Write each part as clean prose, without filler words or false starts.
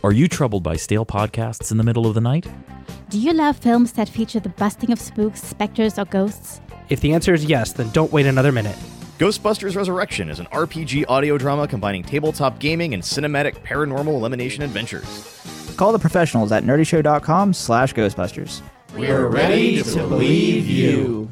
Are you troubled by stale podcasts in the middle of the night? Do you love films that feature the busting of spooks, specters, or ghosts? If the answer is yes, then don't wait another minute. Ghostbusters Resurrection is an RPG audio drama combining tabletop gaming and cinematic paranormal elimination adventures. Call the professionals at nerdyshow.com/Ghostbusters. We're ready to believe you.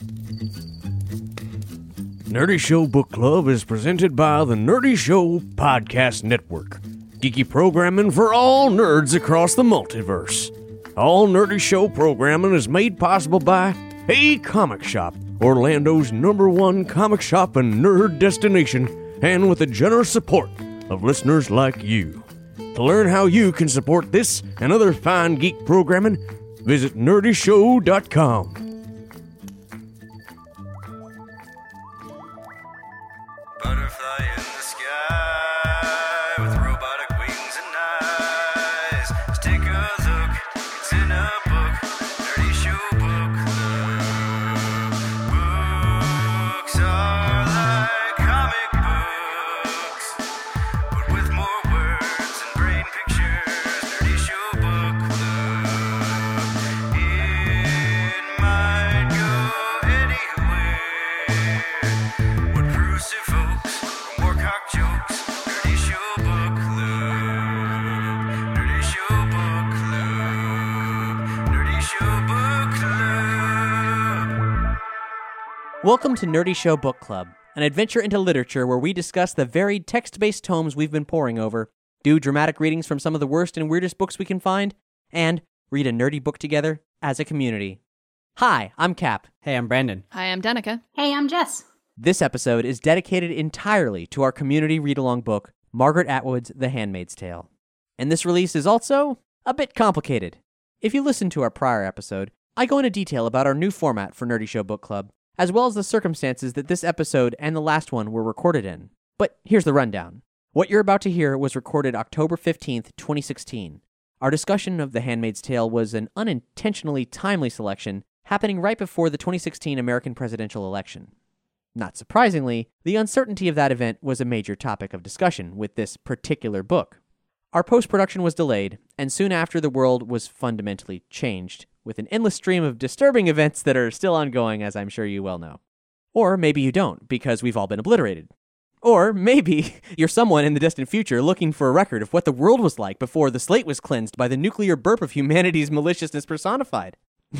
Nerdy Show Book Club is presented by the Nerdy Show Podcast Network. Geeky programming for all nerds across the multiverse. All Nerdy Show programming is made possible by Hey Comic Shop, Orlando's #1 comic shop and nerd destination, and with the generous support of listeners like you. To learn how you can support this and other fine geek programming, visit nerdyshow.com. Butterfly in the sky with robotic wings and eyes. Let's take a look, it's in a book, Nerdy Show Book Club. Books are like comic books, but with more words and brain pictures. Nerdy Show Book Club. It might go anywhere. What proves to folks, more cock jokes. Nerdy Show Book Club. Nerdy Show Book Club. Nerdy Show Book Club. Welcome to Nerdy Show Book Club, an adventure into literature where we discuss the varied text-based tomes we've been poring over, do dramatic readings from some of the worst and weirdest books we can find, and read a nerdy book together as a community. Hi, I'm Cap. Hey, I'm Brandon. Hi, I'm Danica. Hey, I'm Jess. This episode is dedicated entirely to our community read-along book, Margaret Atwood's The Handmaid's Tale. And this release is also a bit complicated. If you listen to our prior episode, I go into detail about our new format for Nerdy Show Book Club, as well as the circumstances that this episode and the last one were recorded in. But here's the rundown. What you're about to hear was recorded October 15th, 2016. Our discussion of The Handmaid's Tale was an unintentionally timely selection, happening right before the 2016 American presidential election. Not surprisingly, the uncertainty of that event was a major topic of discussion with this particular book. Our post-production was delayed, and soon after the world was fundamentally changed, with an endless stream of disturbing events that are still ongoing, as I'm sure you well know. Or maybe you don't, because we've all been obliterated. Or maybe you're someone in the distant future looking for a record of what the world was like before the slate was cleansed by the nuclear burp of humanity's maliciousness personified.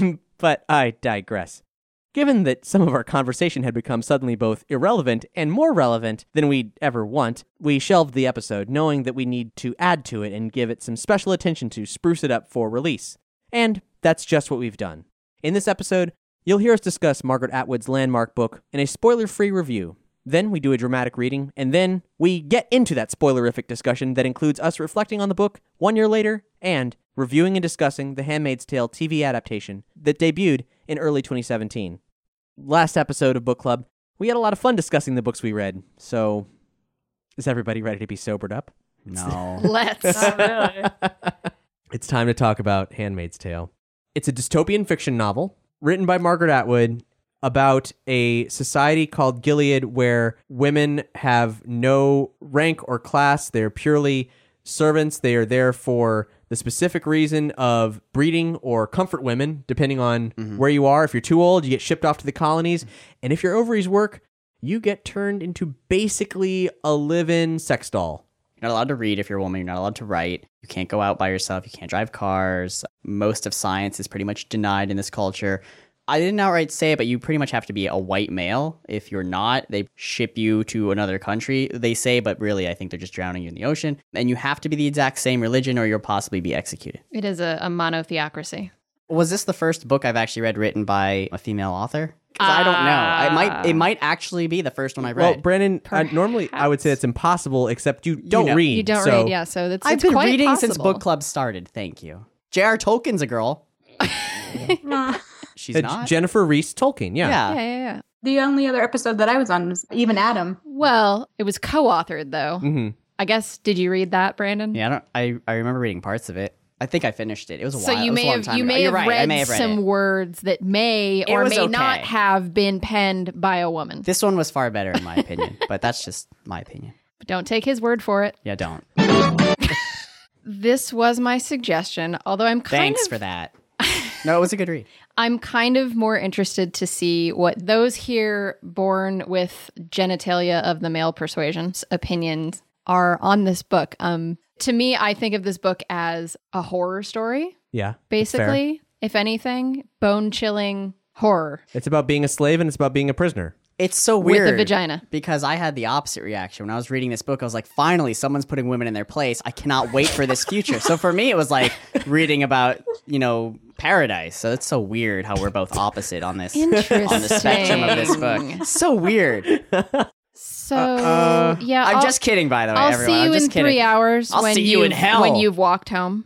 But I digress. Given that some of our conversation had become suddenly both irrelevant and more relevant than we'd ever want, we shelved the episode, knowing that we need to add to it and give it some special attention to spruce it up for release. And that's just what we've done. In this episode, you'll hear us discuss Margaret Atwood's landmark book in a spoiler-free review. Then we do a dramatic reading, and then we get into that spoilerific discussion that includes us reflecting on the book 1 year later and reviewing and discussing The Handmaid's Tale TV adaptation that debuted in early 2017. Last episode of Book Club, we had a lot of fun discussing the books we read, so is everybody ready to be sobered up? No. Let's. Not really. It's time to talk about Handmaid's Tale. It's a dystopian fiction novel written by Margaret Atwood about a society called Gilead where women have no rank or class. They're purely servants. They are there for the specific reason of breeding or comfort women, depending on where you are. If you're too old, you get shipped off to the colonies. And if your ovaries work, you get turned into basically a live-in sex doll. You're not allowed to read if you're a woman. You're not allowed to write. You can't go out by yourself. You can't drive cars. Most of science is pretty much denied in this culture. I didn't outright say it, but you pretty much have to be a white male. If you're not, they ship you to another country, they say, but really I think they're just drowning you in the ocean. And you have to be the exact same religion or you'll possibly be executed. It is a monotheocracy. Was this the first book I've actually read written by a female author? Because I don't know. It might actually be the first one I read. Well, Brandon, normally I would say it's impossible, except you don't read. You don't read, yeah. So I've been quite reading possible. since book club started. Thank you. J.R. Tolkien's a girl. She's not. Jennifer Reese Tolkien, yeah. Yeah. The only other episode that I was on was Even Adam. Well, it was co-authored, though. Mm-hmm. I guess, did you read that, Brandon? Yeah, I remember reading parts of it. I think I finished it. It was a So while. you It was may a long have time you ago. may You're have right. I read may have read some it. words that may or was may not okay. have been penned by a woman. This one was far better in my opinion, but that's just my opinion. But don't take his word for it. Yeah, don't. This was my suggestion, although I'm kind Thanks of for that. No, it was a good read. I'm kind of more interested to see what those here born with genitalia of the male persuasion's opinions are on this book. To me, I think of this book as a horror story, Yeah. basically, if anything, bone-chilling horror. It's about being a slave and it's about being a prisoner. It's so With a weird. vagina. Because I had the opposite reaction. When I was reading this book, I was like, finally, someone's putting women in their place. I cannot wait for this future. So for me, it was like reading about, paradise. So it's so weird how we're both opposite on this on the spectrum of this book. So weird. So, yeah. I'm just kidding, by the way, I'll everyone. see you I'm just in kidding. 3 hours I'll when see you in hell. when you've walked home.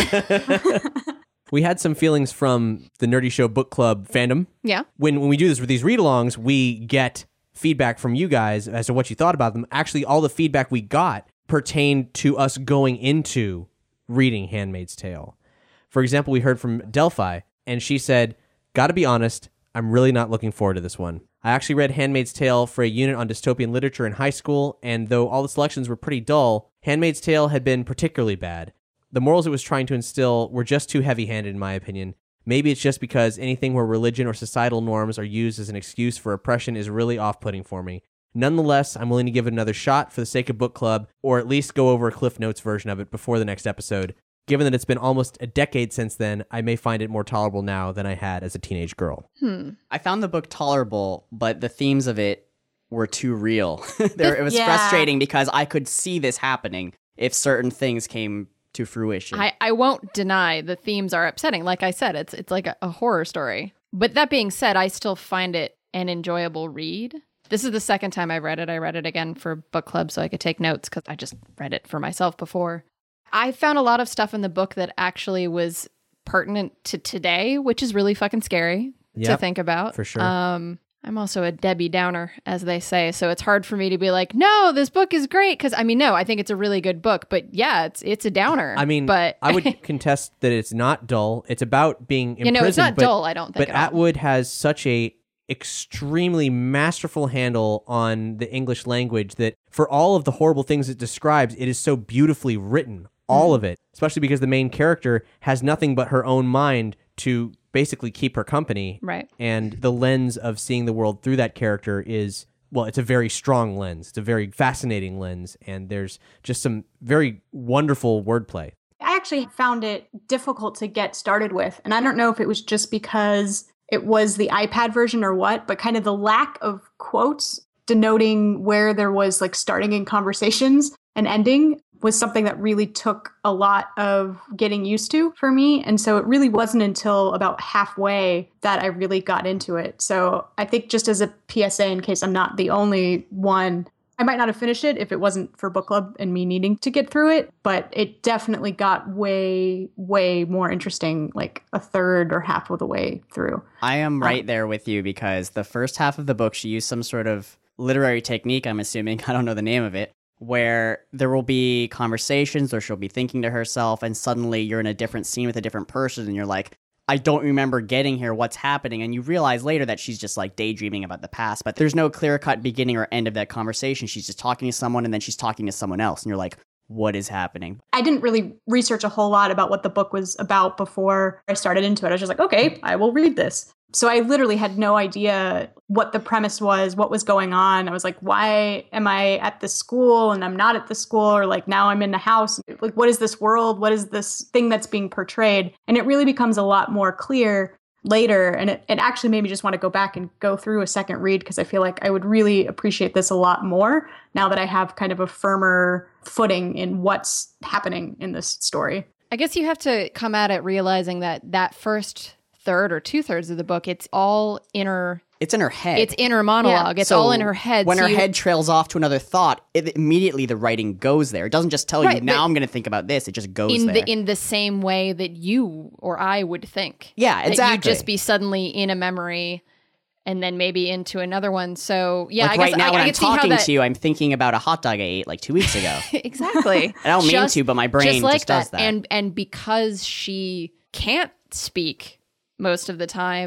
We had some feelings from the Nerdy Show Book Club fandom. Yeah. When we do this with these read-alongs, we get feedback from you guys as to what you thought about them. Actually, all the feedback we got pertained to us going into reading Handmaid's Tale. For example, we heard from Delphi, and she said, "Gotta be honest, I'm really not looking forward to this one. I actually read Handmaid's Tale for a unit on dystopian literature in high school, and though all the selections were pretty dull, Handmaid's Tale had been particularly bad. The morals it was trying to instill were just too heavy-handed in my opinion. Maybe it's just because anything where religion or societal norms are used as an excuse for oppression is really off-putting for me. Nonetheless, I'm willing to give it another shot for the sake of book club, or at least go over a Cliff Notes version of it before the next episode. Given that it's been almost a decade since then, I may find it more tolerable now than I had as a teenage girl." I found the book tolerable, but the themes of it were too real. It was frustrating because I could see this happening if certain things came to fruition. I won't deny the themes are upsetting. Like I said, it's like a horror story. But that being said, I still find it an enjoyable read. This is the second time I read it. I read it again for book club so I could take notes because I just read it for myself before. I found a lot of stuff in the book that actually was pertinent to today, which is really fucking scary to think about. For sure. I'm also a Debbie Downer, as they say, so it's hard for me to be like, no, this book is great, because, no, I think it's a really good book, but yeah, it's a downer. But I would contest that it's not dull. It's about being imprisoned. It's not dull, I don't think. But Atwood has such a extremely masterful handle on the English language that for all of the horrible things it describes, it is so beautifully written, all of it, especially because the main character has nothing but her own mind to basically keep her company. Right. And the lens of seeing the world through that character is, well, it's a very strong lens. It's a very fascinating lens. And there's just some very wonderful wordplay. I actually found it difficult to get started with. And I don't know if it was just because it was the iPad version or what, but kind of the lack of quotes denoting where there was like starting in conversations and ending was something that really took a lot of getting used to for me. And so it really wasn't until about halfway that I really got into it. So I think just as a PSA, in case I'm not the only one, I might not have finished it if it wasn't for book club and me needing to get through it, but it definitely got way, way more interesting, like a third or half of the way through. I am right there with you because the first half of the book, she used some sort of literary technique, I'm assuming, I don't know the name of it, where there will be conversations or she'll be thinking to herself and suddenly you're in a different scene with a different person and you're like, I don't remember getting here, what's happening? And you realize later that she's just like daydreaming about the past, but there's no clear-cut beginning or end of that conversation. She's just talking to someone and then she's talking to someone else and you're like, what is happening? I didn't really research a whole lot about what the book was about before I started into it. I was just like, okay, I will read this. So I literally had no idea what the premise was, what was going on. I was like, why am I at this school and I'm not at the school? Or like, now I'm in the house. Like, what is this world? What is this thing that's being portrayed? And it really becomes a lot more clear later. And it actually made me just want to go back and go through a second read because I feel like I would really appreciate this a lot more now that I have kind of a firmer footing in what's happening in this story. I guess you have to come at it realizing that first third or 2/3 of the book, it's all inner. It's in her head. It's inner monologue. Yeah. It's all in her head. When her head trails off to another thought, immediately the writing goes there. It doesn't just tell you, now I'm going to think about this. It just goes there. In the same way that you or I would think. Yeah, exactly. That you'd just be suddenly in a memory and then maybe into another one. So, yeah, like I guess right now when I'm talking to you, I'm thinking about a hot dog I ate like 2 weeks ago. Exactly. I don't mean to, but my brain just does that. And because she can't speak most of the time,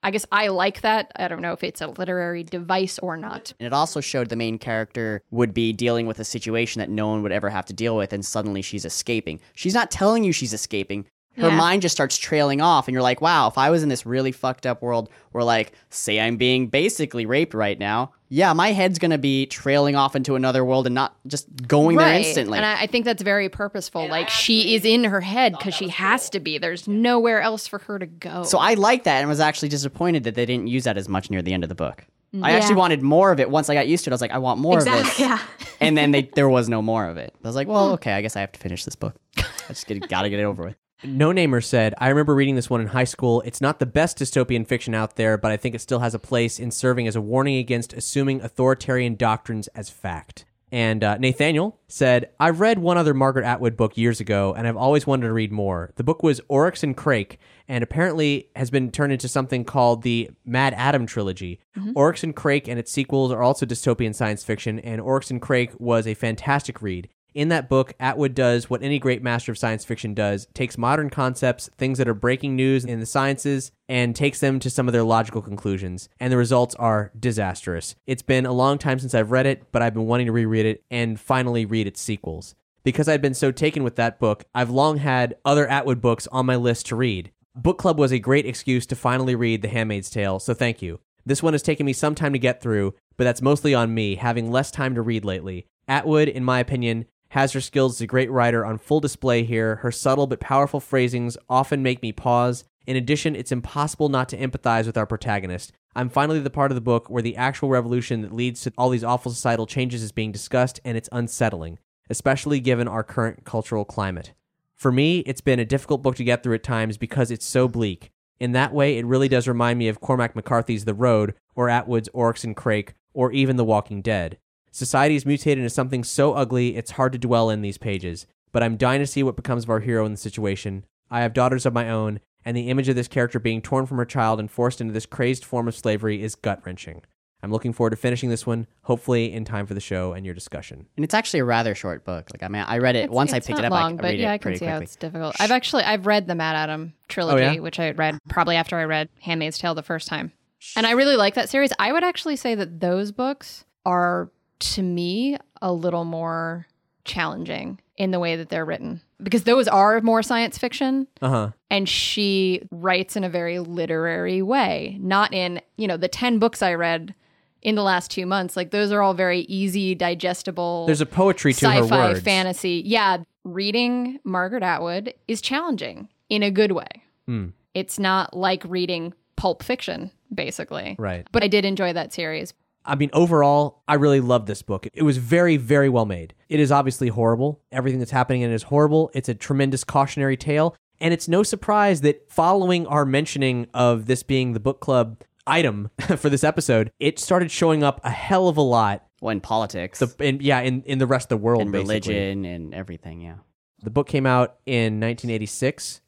I guess I like that. I don't know if it's a literary device or not. And it also showed the main character would be dealing with a situation that no one would ever have to deal with, and suddenly she's escaping. She's not telling you she's escaping. Her mind just starts trailing off, and you're like, wow, if I was in this really fucked up world where, like, say I'm being basically raped right now, yeah, my head's going to be trailing off into another world and not just going there instantly. And I think that's very purposeful. Like, she is in her head because she has to be. There's nowhere else for her to go. So I liked that and was actually disappointed that they didn't use that as much near the end of the book. I actually wanted more of it. Once I got used to it, I was like, I want more of this. Yeah. And then there was no more of it. I was like, well, okay, I guess I have to finish this book. I just got to get it over with. No Namer said, I remember reading this one in high school. It's not the best dystopian fiction out there, but I think it still has a place in serving as a warning against assuming authoritarian doctrines as fact. And Nathaniel said, I've read one other Margaret Atwood book years ago, and I've always wanted to read more. The book was Oryx and Crake, and apparently has been turned into something called the Mad Adam trilogy. Oryx and Crake and its sequels are also dystopian science fiction, and Oryx and Crake was a fantastic read. In that book, Atwood does what any great master of science fiction does, takes modern concepts, things that are breaking news in the sciences, and takes them to some of their logical conclusions. And the results are disastrous. It's been a long time since I've read it, but I've been wanting to reread it and finally read its sequels. Because I'd been so taken with that book, I've long had other Atwood books on my list to read. Book Club was a great excuse to finally read The Handmaid's Tale, so thank you. This one has taken me some time to get through, but that's mostly on me, having less time to read lately. Atwood, in my opinion, has her skills as a great writer on full display here. Her subtle but powerful phrasings often make me pause. In addition, it's impossible not to empathize with our protagonist. I'm finally the part of the book where the actual revolution that leads to all these awful societal changes is being discussed, and it's unsettling, especially given our current cultural climate. For me, it's been a difficult book to get through at times because it's so bleak. In that way, it really does remind me of Cormac McCarthy's The Road, or Atwood's Oryx and Crake, or even The Walking Dead. Society is mutated into something so ugly, it's hard to dwell in these pages. But I'm dying to see what becomes of our hero in the situation. I have daughters of my own, and the image of this character being torn from her child and forced into this crazed form of slavery is gut-wrenching. I'm looking forward to finishing this one, hopefully in time for the show and your discussion. And it's actually a rather short book. Like, I mean, I read it once I picked it up. Long, I read it I can pretty see quickly. how it's difficult. I've read the Mad Adam trilogy, which I read probably after I read Handmaid's Tale the first time, and I really like that series. I would actually say that those books are, to me, a little more challenging in the way that they're written, because those are more science fiction. And she writes in a very literary way, not in, the 10 books I read in the last 2 months. Like, those are all very easy, digestible. There's a poetry to her sci-fi, words. fantasy. Yeah. Reading Margaret Atwood is challenging in a good way. It's not like reading pulp fiction, basically. Right. But I did enjoy that series. I mean, overall, I really loved this book. It was very, very well made. It is obviously horrible. Everything that's happening in it is horrible. It's a tremendous cautionary tale. And it's no surprise that following our mentioning of this being the book club item for this episode, it started showing up a hell of a lot. Well, in politics. In the rest of the world, and basically. Religion and everything, yeah. The book came out in 1986.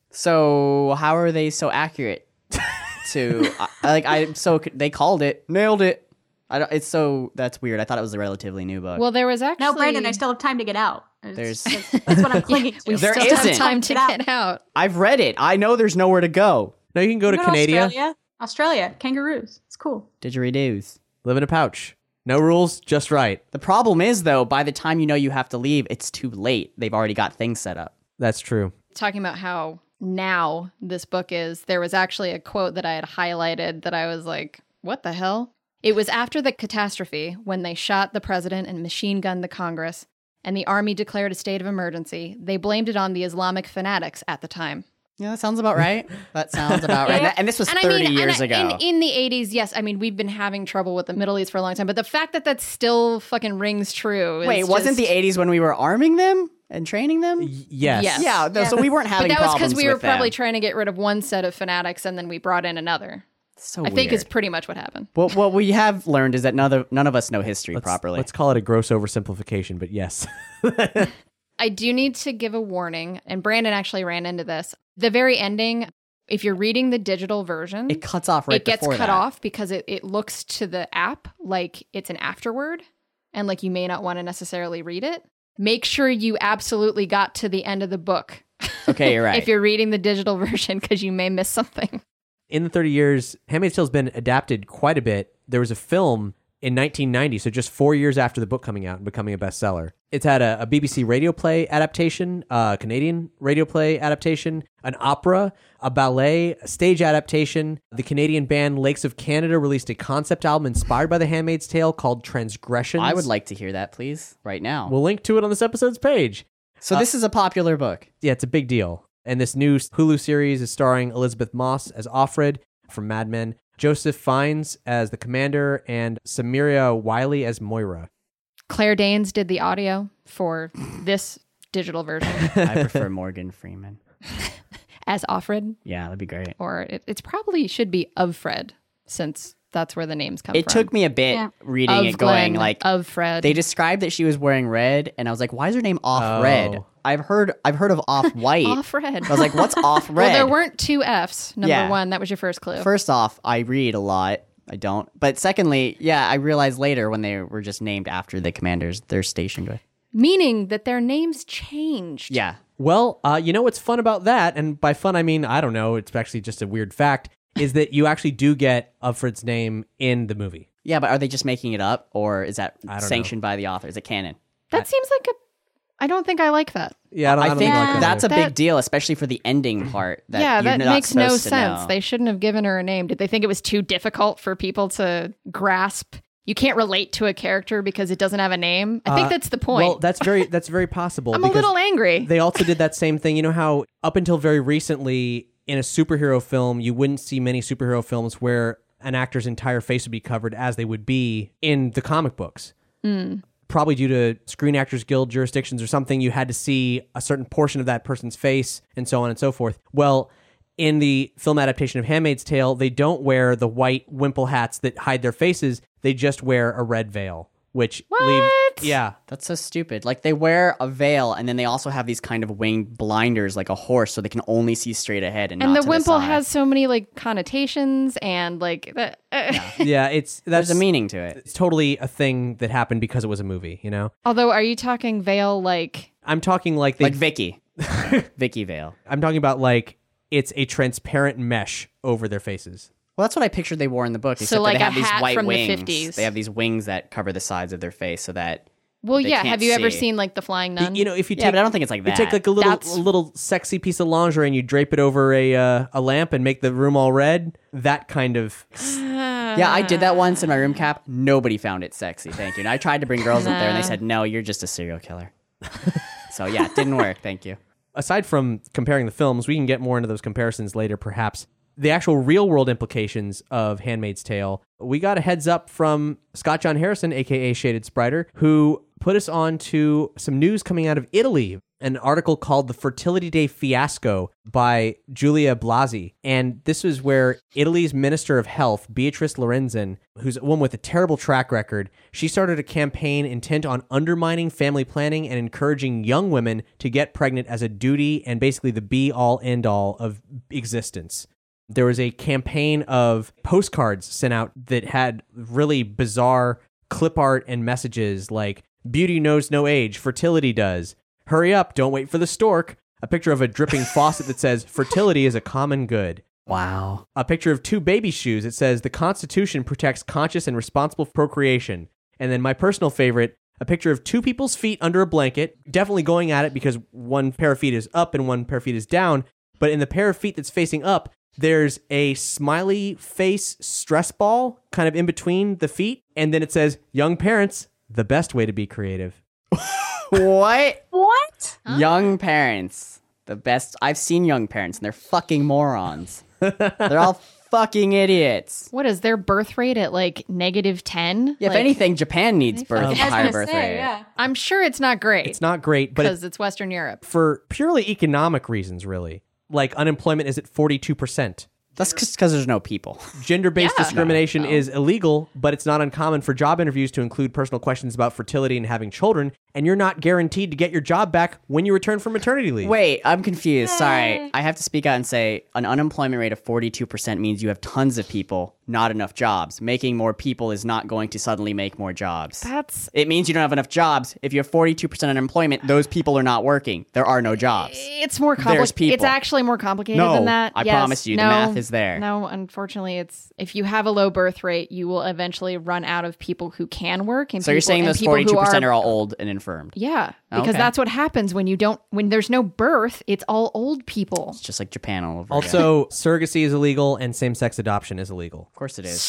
So how are they so accurate to... they called it. Nailed it. That's weird. I thought it was a relatively new book. Well, there was actually... No, Brandon, I still have time to get out. That's what I'm clinging to. We still have time to get out. I've read it. I know there's nowhere to go. No, you can go to Canada. Australia. Kangaroos. It's cool. Didgeridoos. Live in a pouch. No rules, just right. The problem is, though, by the time you know you have to leave, it's too late. They've already got things set up. That's true. Talking about how now this book is, there was actually a quote that I had highlighted that I was like, what the hell? It was after the catastrophe when they shot the president and machine gunned the Congress, and the army declared a state of emergency. They blamed it on the Islamic fanatics at the time. Yeah, that sounds about right. That sounds about right. And this was 30 years ago. In the 80s, yes. I mean, we've been having trouble with the Middle East for a long time, but the fact that that still fucking rings true is Wait, wasn't the 80s when we were arming them and training them? Yes. Yeah, so we weren't having problems with them. But that was because we were probably trying to get rid of one set of fanatics, and then we brought in another. So I think is pretty much what happened. Well, what we have learned is that none of us know history properly. Let's call it a gross oversimplification, but yes. I do need to give a warning, and Brandon actually ran into this. The very ending, if you're reading the digital version, it cuts off right before that. It gets cut off because it looks to the app like it's an afterword, and like you may not want to necessarily read it. Make sure you absolutely got to the end of the book. Okay, you're right. If you're reading the digital version, because you may miss something. In the 30 years, Handmaid's Tale's been adapted quite a bit. There was a film in 1990, so just 4 years after the book coming out and becoming a bestseller. It's had a BBC radio play adaptation, a Canadian radio play adaptation, an opera, a ballet, a stage adaptation. The Canadian band Lakes of Canada released a concept album inspired by The Handmaid's Tale called Transgressions. I would like to hear that, please, right now. We'll link to it on this episode's page. So this is a popular book. Yeah, it's a big deal. And this new Hulu series is starring Elizabeth Moss as Offred from Mad Men, Joseph Fiennes as the commander, and Samiria Wiley as Moira. Claire Danes did the audio for this digital version. I prefer Morgan Freeman. As Offred. Yeah, that'd be great. Or it's probably should be of Fred, since that's where the names come It from. took me a bit reading Of it going Glenn, like of Fred. They described that she was wearing red, and I was like, why is her name Off Red? I've heard of Off White. Off Red. I was like, what's Off Red? Well, there weren't two Fs. Number Yeah. one, that was your first clue. First off, I read a lot. I don't. But secondly, yeah, I realized later when they were just named after the commanders they're stationed with. Meaning that their names changed. Yeah. Well, you know what's fun about that, and by fun I mean, I don't know, it's actually just a weird fact, is that you actually do get Offred's name in the movie. Yeah, but are they just making it up, or is that I don't sanctioned by the author? Is it canon? That seems like I don't think I like that. Yeah, I don't think like that that's a either. big deal, especially for the ending part. That yeah, you're that not makes no supposed to sense. know. They shouldn't have given her a name. Did they think it was too difficult for people to grasp? You can't relate to a character because it doesn't have a name. I think that's the point. Well, that's very possible. I'm a because little angry. They also did that same thing. You know how up until very recently in a superhero film, you wouldn't see many superhero films where an actor's entire face would be covered as they would be in the comic books. Probably due to Screen Actors Guild jurisdictions or something, you had to see a certain portion of that person's face and so on and so forth. Well, in the film adaptation of Handmaid's Tale, they don't wear the white wimple hats that hide their faces. They just wear a red veil, which leaves... Yeah. That's so stupid. Like, they wear a veil, and then they also have these kind of winged blinders like a horse, so they can only see straight ahead and not the to wimple side. has so many like connotations and like that. Yeah, There's a meaning to it. It's totally a thing that happened because it was a movie, you know? Although, are you talking veil like? I'm talking like Like Vicky. Vicky Vale. I'm talking about like it's a transparent mesh over their faces. Well, that's what I pictured they wore in the book. So Except like they a have these hat white from the wings. 50s. They have these wings that cover the sides of their face so that. Well, they yeah. can't Have you ever see. seen like the Flying Nun? You know, if you take, Yeah, but I don't think it's like you that. take like a little sexy piece of lingerie and you drape it over a lamp and make the room all red. That kind of. Yeah, I did that once in my room cap. Nobody found it sexy. Thank you. And I tried to bring girls up there, and they said, "No, you're just a serial killer." So yeah, it didn't work. Thank you. Aside from comparing the films, we can get more into those comparisons later, perhaps. The actual real-world implications of Handmaid's Tale, we got a heads up from Scott John Harrison, a.k.a. Shaded Spriter, who put us on to some news coming out of Italy, an article called The Fertility Day Fiasco by Giulia Blasi. And this was where Italy's Minister of Health, Beatrice Lorenzin, who's a woman with a terrible track record, she started a campaign intent on undermining family planning and encouraging young women to get pregnant as a duty and basically the be-all, end-all of existence. There was a campaign of postcards sent out that had really bizarre clip art and messages like, beauty knows no age, fertility does. Hurry up, don't wait for the stork. A picture of a dripping faucet that says, fertility is a common good. Wow. A picture of two baby shoes that says, the Constitution protects conscious and responsible procreation. And then my personal favorite, a picture of two people's feet under a blanket, definitely going at it because one pair of feet is up and one pair of feet is down. But in the pair of feet that's facing up, there's a smiley face stress ball kind of in between the feet. And then it says, young parents, the best way to be creative. What? What? Young parents. The best. I've seen young parents, and they're fucking morons. They're all fucking idiots. What is their birth rate at like -10? Yeah, if anything, Japan needs higher birth rate. Yeah. I'm sure it's not great. It's not great, but because it's Western Europe. For purely economic reasons, really. Like unemployment is at 42%. That's because there's no people. Gender-based Yeah. discrimination is illegal, but it's not uncommon for job interviews to include personal questions about fertility and having children, and you're not guaranteed to get your job back when you return from maternity leave. Wait, I'm confused. Sorry. I have to speak out and say an unemployment rate of 42% means you have tons of people, not enough jobs. Making more people is not going to suddenly make more jobs. It means you don't have enough jobs. If you have 42% unemployment, those people are not working. There are no jobs. It's more There's complicated. people. It's actually more complicated No, than that. I Yes. promise you, the No, math is there. No, unfortunately, it's if you have a low birth rate, you will eventually run out of people who can work. And So you're people- saying and those people who 42% are all old and infirmed. Yeah, because Okay. that's what happens when there's no birth. It's all old people. It's just like Japan all over again. Also, surrogacy is illegal and same-sex adoption is illegal. Of course it is.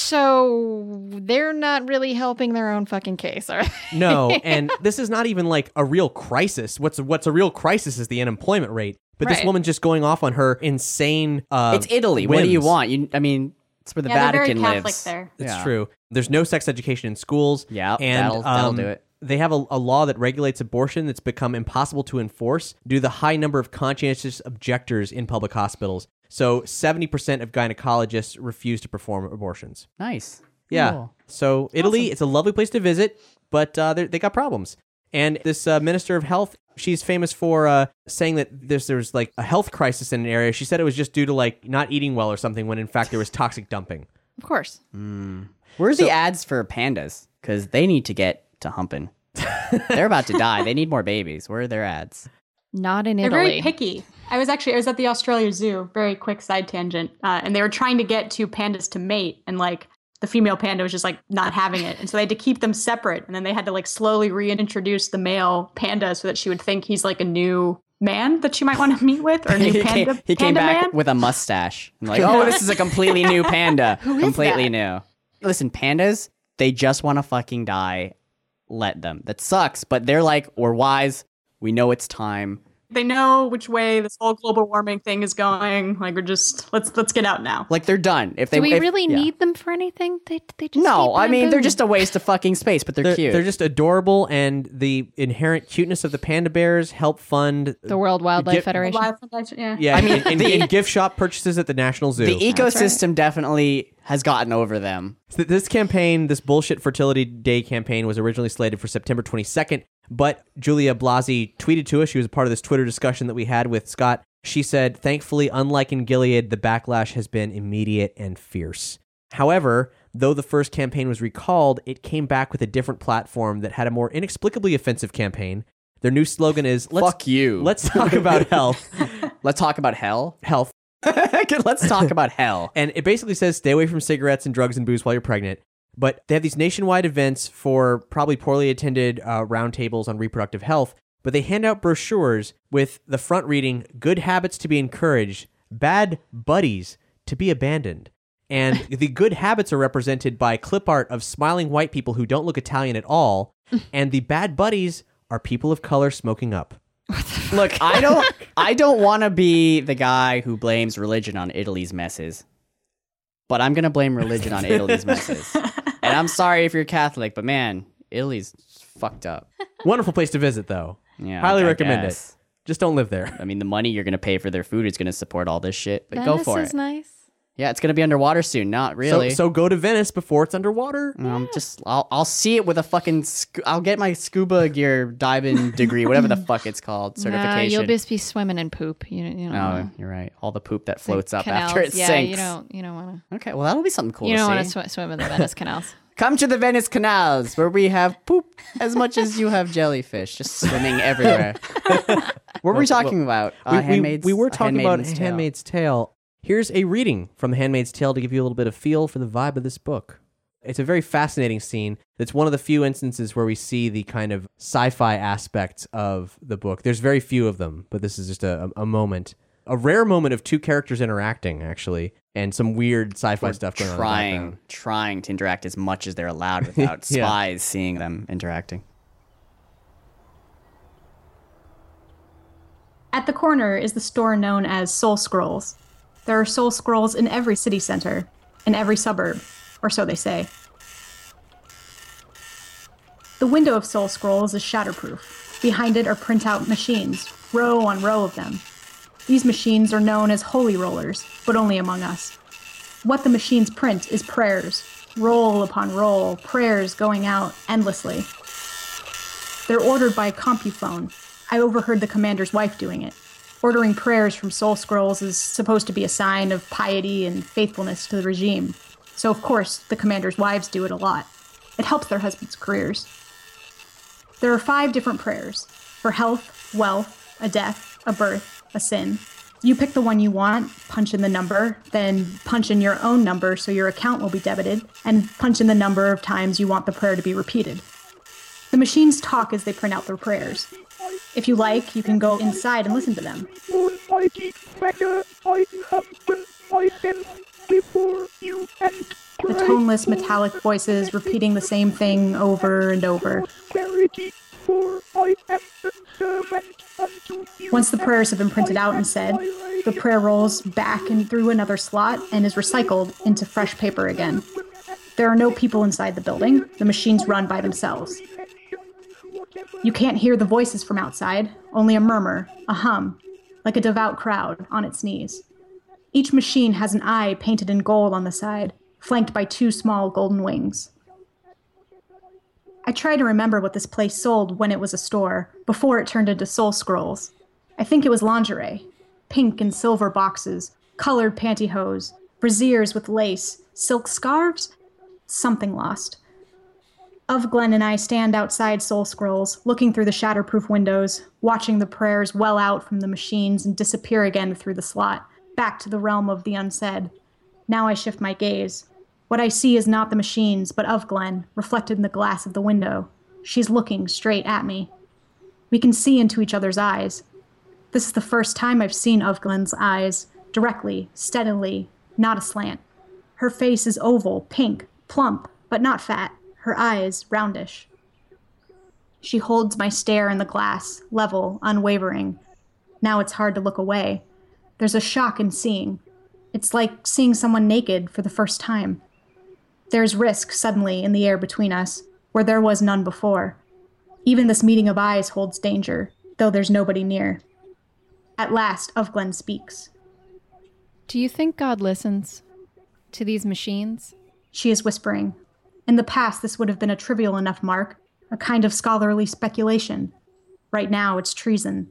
So they're not really helping their own fucking case, are they? No, and this is not even like a real crisis. What's a real crisis is the unemployment rate. But this Right. woman just going off on her insane It's Italy. What do you whims. want? It's where the Yeah, they're very Vatican Catholic lives. there. It's Yeah. true. There's no sex education in schools. Yeah, and that'll do it. They have a law that regulates abortion that's become impossible to enforce due to the high number of conscientious objectors in public hospitals. So 70% of gynecologists refuse to perform abortions. Nice. Yeah. Cool. So Italy, it's a lovely place to visit, but they got problems. And this Minister of Health, she's famous for saying that there's like a health crisis in an area. She said it was just due to like not eating well or something, when in fact there was toxic dumping. Of course. Where's the ads for pandas? Because they need to get to humping. They're about to die. They need more babies. Where are their ads? Not in They're Italy. very picky. I was at the Australia Zoo, very quick side tangent, and they were trying to get two pandas to mate, and like the female panda was just like not having it, and so they had to keep them separate, and then they had to like slowly reintroduce the male panda so that she would think he's like a new man that she might want to meet with, or a new panda. He came panda back man. with a mustache. I'm like, oh, this is a completely new panda. Who is completely that? new. Listen, pandas, they just want to fucking die. Let them. That sucks, but they're like, we're wise. We know it's time. They know which way this whole global warming thing is going. Like, we're just let's get out now. Like, they're done. If they Do we really yeah. need them for anything? They just No, eat I mean, they're bamboo. just a waste of fucking space, but they're cute. They're just adorable, and the inherent cuteness of the panda bears help fund the World Wildlife Get- Federation. Yeah. Yeah, I mean, in gift shop purchases at the National Zoo. the ecosystem definitely has gotten over them. This campaign, this bullshit Fertility Day campaign, was originally slated for September 22nd, but Julia Blasi tweeted to us. She was a part of this Twitter discussion that we had with Scott. She said, thankfully, unlike in Gilead, the backlash has been immediate and fierce. However, though the first campaign was recalled, it came back with a different platform that had a more inexplicably offensive campaign. Their new slogan is, Fuck you. Let's talk about health. Let's talk about hell. Health. Let's talk about hell. And it basically says stay away from cigarettes and drugs and booze while you're pregnant. But they have these nationwide events for probably poorly attended roundtables on reproductive health. But they hand out brochures with the front reading, good habits to be encouraged, bad buddies to be abandoned. And the good habits are represented by clip art of smiling white people who don't look Italian at all. And the bad buddies are people of color smoking up. Look, I don't want to be the guy who blames religion on Italy's messes, but I'm gonna blame religion on Italy's messes. And I'm sorry if you're Catholic, but man, Italy's fucked up. Wonderful place to visit, though. Yeah, Highly I recommend guess. it. Just don't live there. I mean, the money you're gonna pay for their food is gonna support all this shit. But go for Venice it. is nice. Yeah, it's gonna be underwater soon. Not really. So go to Venice before it's underwater. I'll see it with a fucking. I'll get my scuba gear diving degree, whatever the fuck it's called, Nah, certification. you'll just be swimming in poop. You know. Oh, you're right. All the poop that floats up Canals. after it yeah, sinks. you don't want to. Okay, well that'll be something cool You to don't see. want to swim in the Venice canals. Come to the Venice canals where we have poop as much as you have jellyfish just swimming everywhere. What were we talking about? We were talking about Handmaid's Tale. Handmaid's Tale. Here's a reading from The Handmaid's Tale to give you a little bit of feel for the vibe of this book. It's a very fascinating scene. It's one of the few instances where we see the kind of sci-fi aspects of the book. There's very few of them, but this is just a moment. A rare moment of two characters interacting, actually, and some weird sci-fi stuff going on in the background. Trying to interact as much as they're allowed without Yeah. spies seeing them interacting. At the corner is the store known as Soul Scrolls. There are Soul Scrolls in every city center, in every suburb, or so they say. The window of Soul Scrolls is shatterproof. Behind it are printout machines, row on row of them. These machines are known as holy rollers, but only among us. What the machines print is prayers, roll upon roll, prayers going out endlessly. They're ordered by CompuPhone. I overheard the commander's wife doing it. Ordering prayers from soul scrolls is supposed to be a sign of piety and faithfulness to the regime. So, of course, the commander's wives do it a lot. It helps their husbands' careers. There are 5 different prayers for health, wealth, a death, a birth, a sin. You pick the one you want, punch in the number, then punch in your own number so your account will be debited, and punch in the number of times you want the prayer to be repeated. The machines talk as they print out their prayers. If you like, you can go inside and listen to them. The toneless, metallic voices repeating the same thing over and over. Once the prayers have been printed out and said, the prayer rolls back and through another slot and is recycled into fresh paper again. There are no people inside the building. The machines run by themselves. You can't hear the voices from outside, only a murmur, a hum, like a devout crowd on its knees. Each machine has an eye painted in gold on the side, flanked by 2 small golden wings. I try to remember what this place sold when it was a store, before it turned into soul scrolls. I think it was lingerie, pink and silver boxes, colored pantyhose, brassieres with lace, silk scarves, something lost. Glenn and I stand outside Soul Scrolls, looking through the shatterproof windows, watching the prayers well out from the machines and disappear again through the slot, back to the realm of the unsaid. Now I shift my gaze. What I see is not the machines, but Glenn, reflected in the glass of the window. She's looking straight at me. We can see into each other's eyes. This is the first time I've seen Glenn's eyes, directly, steadily, not aslant. Her face is oval, pink, plump, but not fat. Her eyes roundish. She holds my stare in the glass, level, unwavering. Now it's hard to look away. There's a shock in seeing. It's like seeing someone naked for the first time. There's risk suddenly in the air between us, where there was none before. Even this meeting of eyes holds danger, though there's nobody near. At last, Glenn speaks. Do you think God listens to these machines? She is whispering. In the past, this would have been a trivial enough mark, a kind of scholarly speculation. Right now, it's treason.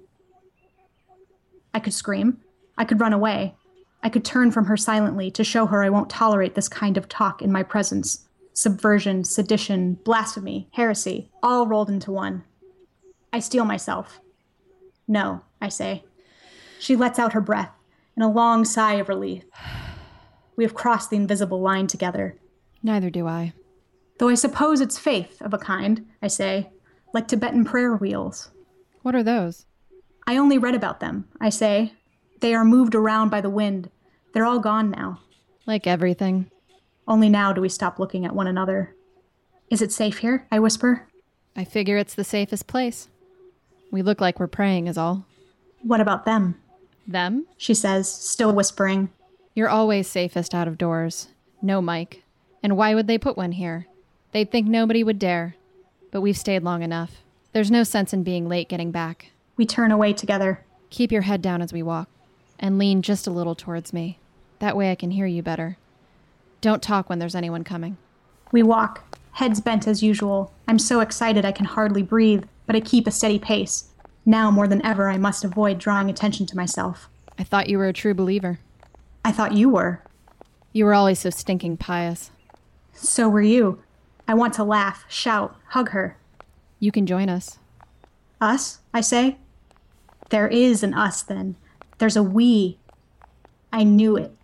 I could scream. I could run away. I could turn from her silently to show her I won't tolerate this kind of talk in my presence. Subversion, sedition, blasphemy, heresy, all rolled into one. I steel myself. No, I say. She lets out her breath in a long sigh of relief. We have crossed the invisible line together. Neither do I. Though I suppose it's faith of a kind, I say, like Tibetan prayer wheels. What are those? I only read about them, I say. They are moved around by the wind. They're all gone now. Like everything. Only now do we stop looking at one another. Is it safe here? I whisper. I figure it's the safest place. We look like we're praying is all. What about them? Them? She says, still whispering. You're always safest out of doors. No, Mike. And why would they put one here? They'd think nobody would dare. But we've stayed long enough. There's no sense in being late getting back. We turn away together. Keep your head down as we walk. And lean just a little towards me. That way I can hear you better. Don't talk when there's anyone coming. We walk, heads bent as usual. I'm so excited I can hardly breathe, but I keep a steady pace. Now more than ever I must avoid drawing attention to myself. I thought you were a true believer. I thought you were. You were always so stinking pious. So were you. I want to laugh, shout, hug her. You can join us. Us, I say. There is an us, then. There's a we. I knew it.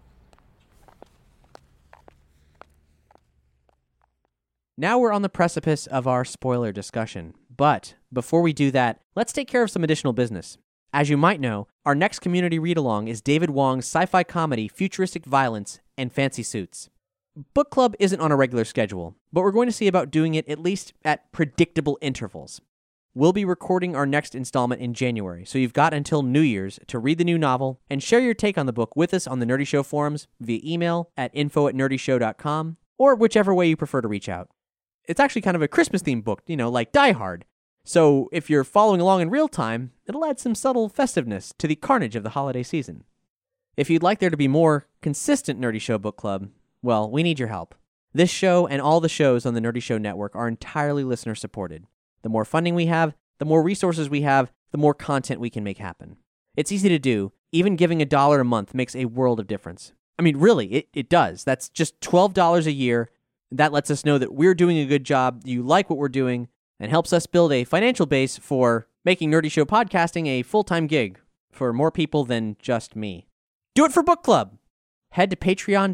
Now we're on the precipice of our spoiler discussion. But before we do that, let's take care of some additional business. As you might know, our next community read-along is David Wong's sci-fi comedy Futuristic Violence and Fancy Suits. Book club isn't on a regular schedule, but we're going to see about doing it at least at predictable intervals. We'll be recording our next installment in January, so you've got until New Year's to read the new novel and share your take on the book with us on the Nerdy Show forums via email at info@nerdyshow.com or whichever way you prefer to reach out. It's actually kind of a Christmas-themed book, like Die Hard. So if you're following along in real time, it'll add some subtle festiveness to the carnage of the holiday season. If you'd like there to be more consistent Nerdy Show book club, well, we need your help. This show and all the shows on the Nerdy Show network are entirely listener-supported. The more funding we have, the more resources we have, the more content we can make happen. It's easy to do. Even giving $1 a month makes a world of difference. I mean, really, it does. That's just $12 a year. That lets us know that we're doing a good job, you like what we're doing, and helps us build a financial base for making Nerdy Show podcasting a full-time gig for more people than just me. Do it for book club! Head to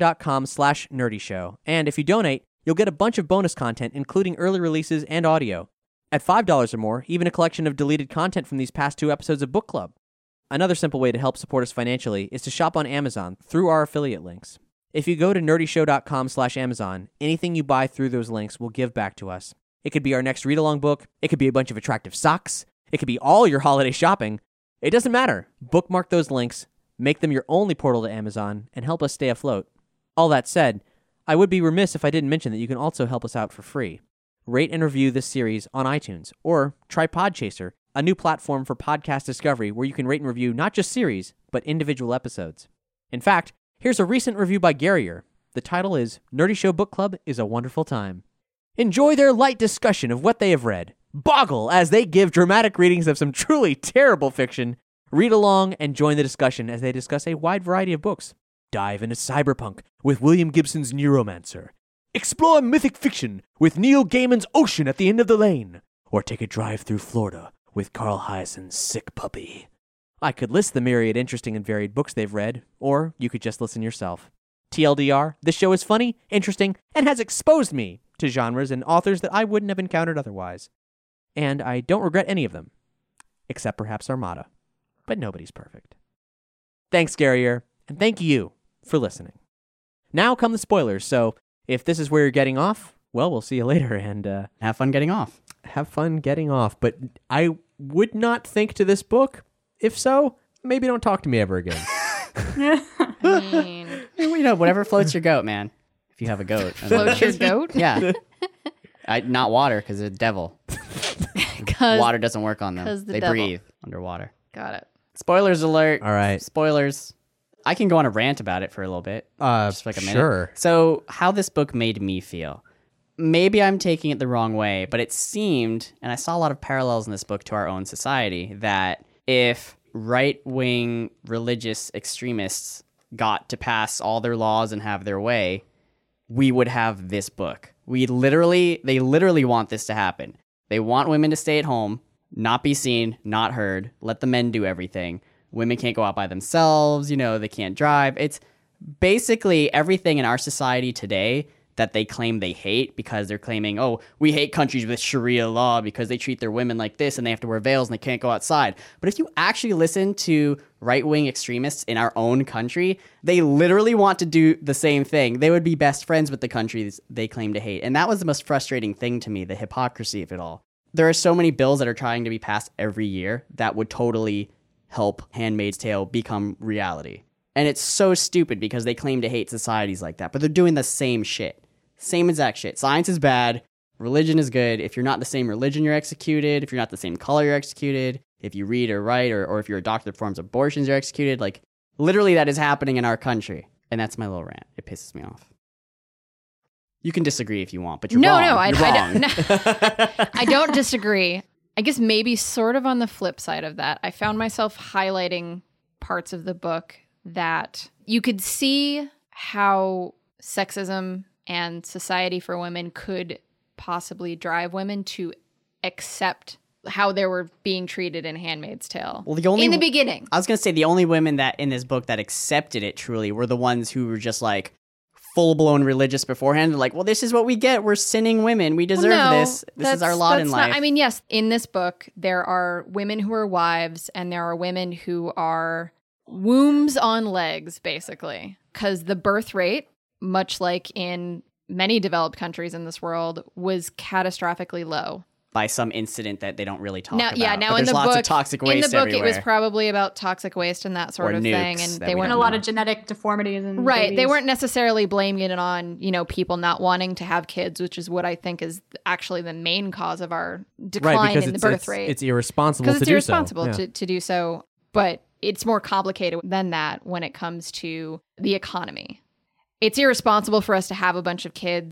patreon.com/nerdyshow, and if you donate, you'll get a bunch of bonus content, including early releases and audio. At $5 or more, even a collection of deleted content from these past 2 episodes of Book Club. Another simple way to help support us financially is to shop on Amazon through our affiliate links. If you go to nerdyshow.com/Amazon, anything you buy through those links will give back to us. It could be our next read-along book, it could be a bunch of attractive socks, it could be all your holiday shopping. It doesn't matter. Bookmark those links, make them your only portal to Amazon, and help us stay afloat. All that said, I would be remiss if I didn't mention that you can also help us out for free. Rate and review this series on iTunes, or try Podchaser, a new platform for podcast discovery where you can rate and review not just series, but individual episodes. In fact, here's a recent review by Garrier. The title is Nerdy Show Book Club is a Wonderful Time. Enjoy their light discussion of what they have read. Boggle as they give dramatic readings of some truly terrible fiction. Read along and join the discussion as they discuss a wide variety of books. Dive into cyberpunk with William Gibson's Neuromancer. Explore mythic fiction with Neil Gaiman's Ocean at the End of the Lane. Or take a drive through Florida with Carl Hiaasen's Sick Puppy. I could list the myriad interesting and varied books they've read, or you could just listen yourself. TLDR, this show is funny, interesting, and has exposed me to genres and authors that I wouldn't have encountered otherwise. And I don't regret any of them, except perhaps Armada. But nobody's perfect. Thanks, Garrier, and thank you for listening. Now come the spoilers, so if this is where you're getting off, well, we'll see you later, and have fun getting off. Have fun getting off, but I would not think to this book. If so, maybe don't talk to me ever again. I mean, You know, whatever floats your goat, man. If you have a goat. float your goat? Yeah. Not water, because it's a devil. Water doesn't work on them. They devil. breathe underwater. Got it. Spoilers alert. All right. Spoilers. I can go on a rant about it for a little bit. Just like a minute. Sure. So, how this book made me feel. Maybe I'm taking it the wrong way, but it seemed, and I saw a lot of parallels in this book to our own society, that if right-wing religious extremists got to pass all their laws and have their way, we would have this book. They literally want this to happen. They want women to stay at home, not be seen, not heard, let the men do everything. Women can't go out by themselves, they can't drive. It's basically everything in our society today that they claim they hate because they're claiming, oh, we hate countries with Sharia law because they treat their women like this and they have to wear veils and they can't go outside. But if you actually listen to right-wing extremists in our own country, they literally want to do the same thing. They would be best friends with the countries they claim to hate. And that was the most frustrating thing to me, the hypocrisy of it all. There are so many bills that are trying to be passed every year that would totally help Handmaid's Tale become reality. And it's so stupid because they claim to hate societies like that, but they're doing the same shit. Same exact shit. Science is bad. Religion is good. If you're not the same religion, you're executed. If you're not the same color, you're executed. If you read or write, or if you're a doctor that performs abortions, you're executed. Like, literally that is happening in our country. And that's my little rant. It pisses me off. You can disagree if you want, but you're wrong. I don't disagree. I guess maybe sort of on the flip side of that, I found myself highlighting parts of the book that you could see how sexism and society for women could possibly drive women to accept how they were being treated in Handmaid's Tale. Well, in the beginning. I was going to say the only women that in this book that accepted it truly were the ones who were just like full-blown religious beforehand. They're like, well, this is what we get. We're sinning women. We deserve this. This is our lot in life. Yes, in this book, there are women who are wives and there are women who are wombs on legs, basically. Because the birth rate, much like in many developed countries in this world, was catastrophically low. By some incident that they don't really talk about. Yeah, now but in the lots book, of toxic waste everywhere. It was probably about toxic waste and that sort of thing. And they weren't a lot of genetic deformities and right. babies. They weren't necessarily blaming it on, people not wanting to have kids, which is what I think is actually the main cause of our decline in the birth rate. It's irresponsible to do so. Because it's irresponsible to do so. But it's more complicated than that when it comes to the economy. It's irresponsible for us to have a bunch of kids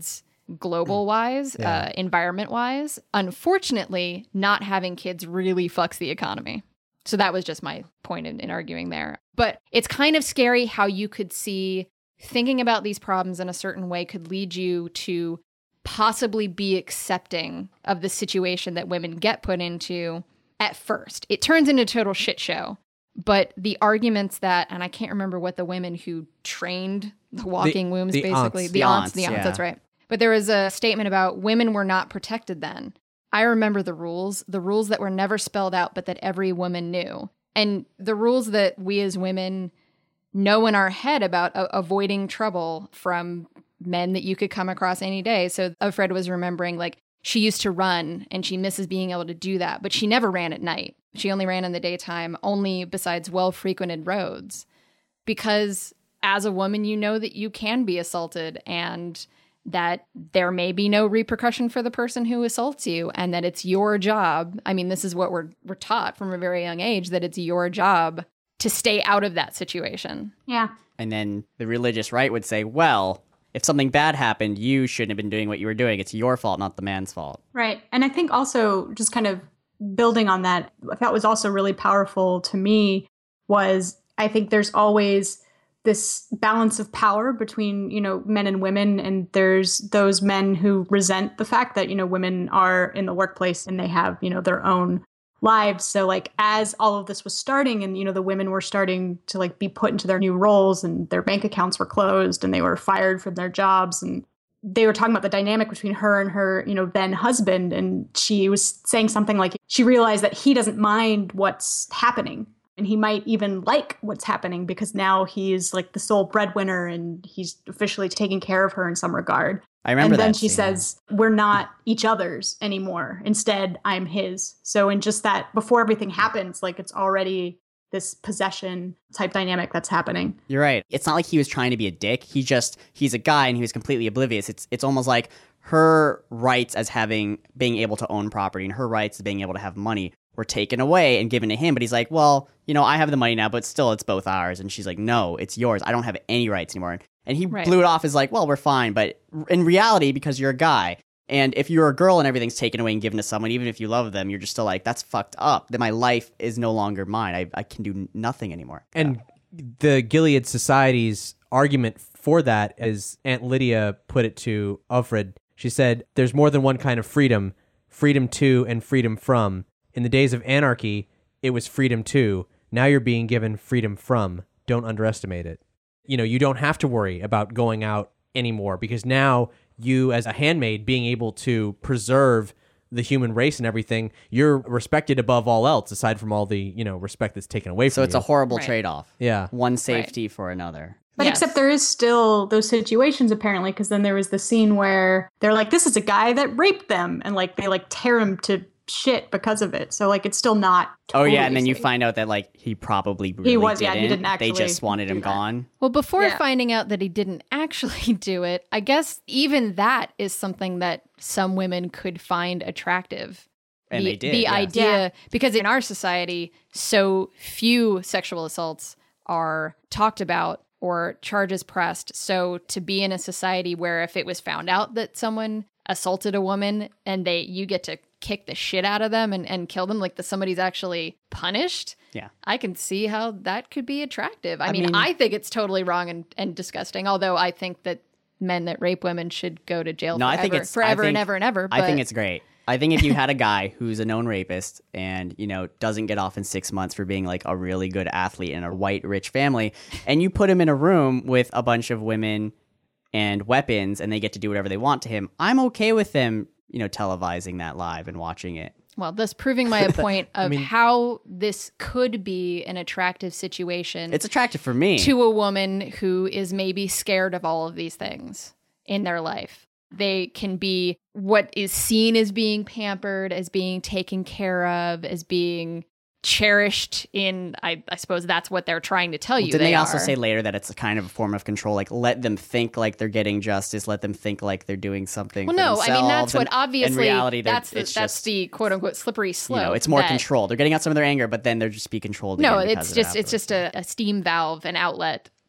global wise, environment wise. Unfortunately, not having kids really fucks the economy. So that was just my point in arguing there. But it's kind of scary how you could see thinking about these problems in a certain way could lead you to possibly be accepting of the situation that women get put into at first. It turns into a total shit show. But the arguments that, and I can't remember what the women who trained the walking wombs, the basically. aunts. The aunts, Yeah. that's right. But there was a statement about women were not protected then. I remember the rules that were never spelled out, but that every woman knew. And the rules that we as women know in our head about avoiding trouble from men that you could come across any day. So Fred was remembering, like, she used to run and she misses being able to do that, but she never ran at night. She only ran in the daytime, only besides well-frequented roads. Because as a woman, you know that you can be assaulted and that there may be no repercussion for the person who assaults you, and that it's your job. I mean, this is what we're taught from a very young age, that it's your job to stay out of that situation. Yeah. And then the religious right would say, well, if something bad happened, you shouldn't have been doing what you were doing. It's your fault, not the man's fault. Right. And I think also just kind of building on that, that was also really powerful to me was I think there's always this balance of power between, you know, men and women. And there's those men who resent the fact that, you know, women are in the workplace and they have, you know, their own lives. So like as all of this was starting and, you know, the women were starting to like be put into their new roles and their bank accounts were closed and they were fired from their jobs, and they were talking about the dynamic between her and her, you know, then husband. And she was saying something like she realized that he doesn't mind what's happening. And he might even like what's happening because now he's like the sole breadwinner and he's officially taking care of her in some regard. I remember that. And then that she scene. says, we're not each other's anymore. Instead, I'm his. So in just that, before everything happens, like it's already this possession type dynamic that's happening. You're right. It's not like he was trying to be a dick. He's a guy and he was completely oblivious. It's almost like her rights as being able to own property and her rights as being able to have money were taken away and given to him. But he's like, well, you know, I have the money now, but still it's both ours. And she's like, no, it's yours. I don't have any rights anymore. And he blew it off as like, well, we're fine. But in reality, because you're a guy, and if you're a girl and everything's taken away and given to someone, even if you love them, you're just still like, that's fucked up. That my life is no longer mine. I can do nothing anymore. And the Gilead Society's argument for that, as Aunt Lydia put it to Alfred, she said, there's more than one kind of freedom, freedom to and freedom from. In the days of anarchy, it was freedom to. Now you're being given freedom from. Don't underestimate it. You know, you don't have to worry about going out anymore because now you, as a handmaid, being able to preserve the human race and everything, you're respected above all else, aside from all the, you know, respect that's taken away from So you. it's a horrible trade-off. Yeah. One safety for another. But except there is still those situations apparently, because then there was the scene where they're like, this is a guy that raped them, and like they like tear him to shit because of it. So like it's still not totally and then you safe. find out that like he probably really he didn't actually They just wanted him gone. Well, before finding out that he didn't actually do it, I guess even that is something that some women could find attractive. And they did. The yeah. idea, because in our society, so few sexual assaults are talked about or charges pressed. So to be in a society where if it was found out that someone assaulted a woman and you get to kick the shit out of them and kill them, like somebody's actually punished. Yeah. I can see how that could be attractive. I mean, I think it's totally wrong and disgusting, although I think that men that rape women should go to jail forever, I think it's forever and ever and ever. I think it's great. I think if you had a guy who's a known rapist and, you know, doesn't get off in 6 months for being like a really good athlete in a white rich family, and you put him in a room with a bunch of women and weapons and they get to do whatever they want to him, I'm okay with them, you know, televising that live and watching it. Well, thus proving my point of how this could be an attractive situation. It's attractive for me. To a woman who is maybe scared of all of these things in their life. They can be what is seen as being pampered, as being taken care of, as being cherished in, I suppose that's what they're trying to tell you. Didn't they also say later that it's a kind of a form of control? Like, let them think like they're getting justice. Let them think like they're doing something. Well, for no, themselves. I mean, that's what And obviously, in reality, that's just the quote unquote slippery slope. You know, it's more that, control. They're getting out some of their anger, but then they're just be controlled. No, again it's just a steam valve, an outlet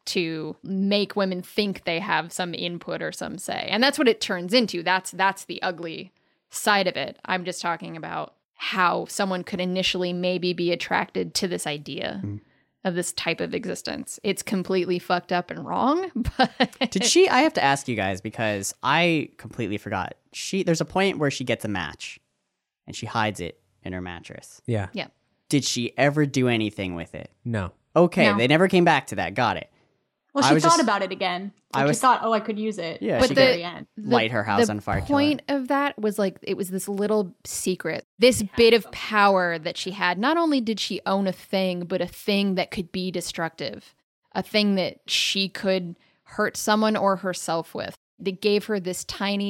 to make women think they have some input or some say. And that's what it turns into. That's the ugly side of it. I'm just talking about how someone could initially maybe be attracted to this idea of this type of existence. It's completely fucked up and wrong, but I have to ask you guys because I completely forgot. There's a point where she gets a match and she hides it in her mattress. Yeah. Yeah. Did she ever do anything with it? No. Okay, No. they never came back to that. Got it. Well, I she was thought just- about it again. I Like, was- she thought, I could use it. Yeah, But she the could very end. light her house on fire. The point of that was like, it was this little secret, this bit of power that she had. Not only did she own a thing, but a thing that could be destructive, a thing that she could hurt someone or herself with. That gave her this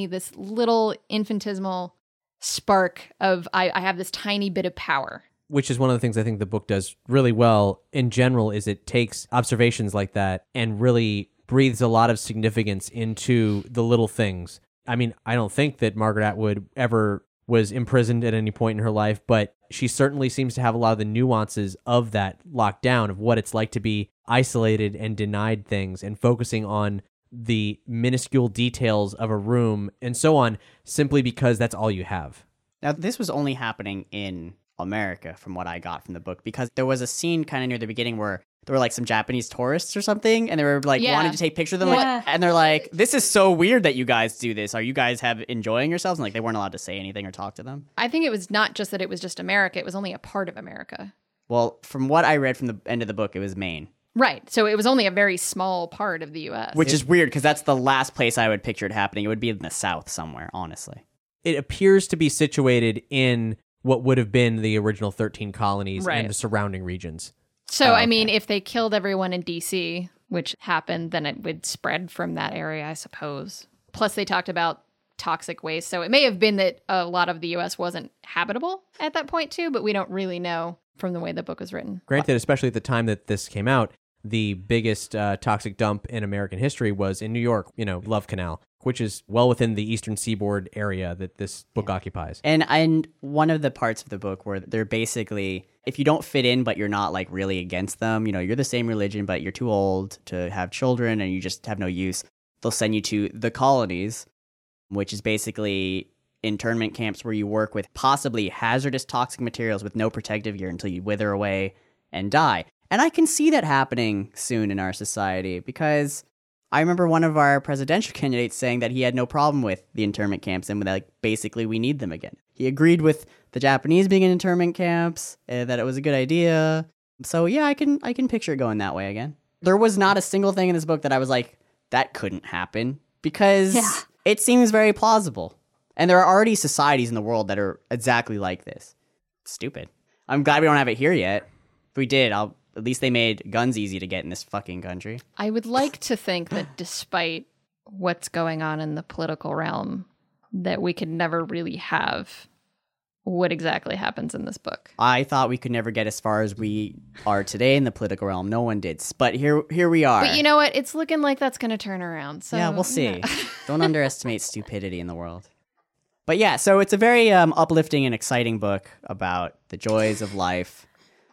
little infinitesimal spark of, I have this tiny bit of power. Which is one of the things I think the book does really well in general, is it takes observations like that and really breathes a lot of significance into the little things. I mean, I don't think that Margaret Atwood ever was imprisoned at any point in her life, but she certainly seems to have a lot of the nuances of that lockdown, of what it's like to be isolated and denied things, and focusing on the minuscule details of a room and so on, simply because that's all you have. Now, this was only happening in America from what I got from the book, because there was a scene kind of near the beginning where there were like some Japanese tourists or something, and they were like wanting to take pictures of them, like, and they're like, "This is so weird that you guys do this. Are you guys enjoying yourselves?" And like they weren't allowed to say anything or talk to them. I think it was not just that it was just America, it was only a part of America. Well, from what I read from the end of the book, it was Maine. Right. So it was only a very small part of the U.S. Which is weird, because that's the last place I would picture it happening. It would be in the South somewhere, honestly. It appears to be situated in what would have been the original 13 colonies Right. and the surrounding regions. So, I mean, if they killed everyone in D.C., which happened, then it would spread from that area, I suppose. Plus, they talked about toxic waste. So it may have been that a lot of the U.S. wasn't habitable at that point, too, but we don't really know from the way the book was written. Granted, especially at the time that this came out, the biggest toxic dump in American history was in New York, Love Canal, which is well within the eastern seaboard area that this book occupies. And one of the parts of the book where they're basically, if you don't fit in but you're not like really against them, you're the same religion but you're too old to have children and you just have no use, they'll send you to the colonies, which is basically internment camps where you work with possibly hazardous toxic materials with no protective gear until you wither away and die. And I can see that happening soon in our society, because I remember one of our presidential candidates saying that he had no problem with the internment camps and like basically we need them again. He agreed with the Japanese being in internment camps, that it was a good idea. So yeah, I can picture it going that way again. There was not a single thing in this book that I was like, that couldn't happen, because it seems very plausible. And there are already societies in the world that are exactly like this. Stupid. I'm glad we don't have it here yet. If we did, at least they made guns easy to get in this fucking country. I would like to think that despite what's going on in the political realm, that we could never really have what exactly happens in this book. I thought we could never get as far as we are today in the political realm. No one did. But here we are. But you know what? It's looking like that's going to turn around. So yeah, we'll see. Don't underestimate stupidity in the world. But yeah, so it's a very uplifting and exciting book about the joys of life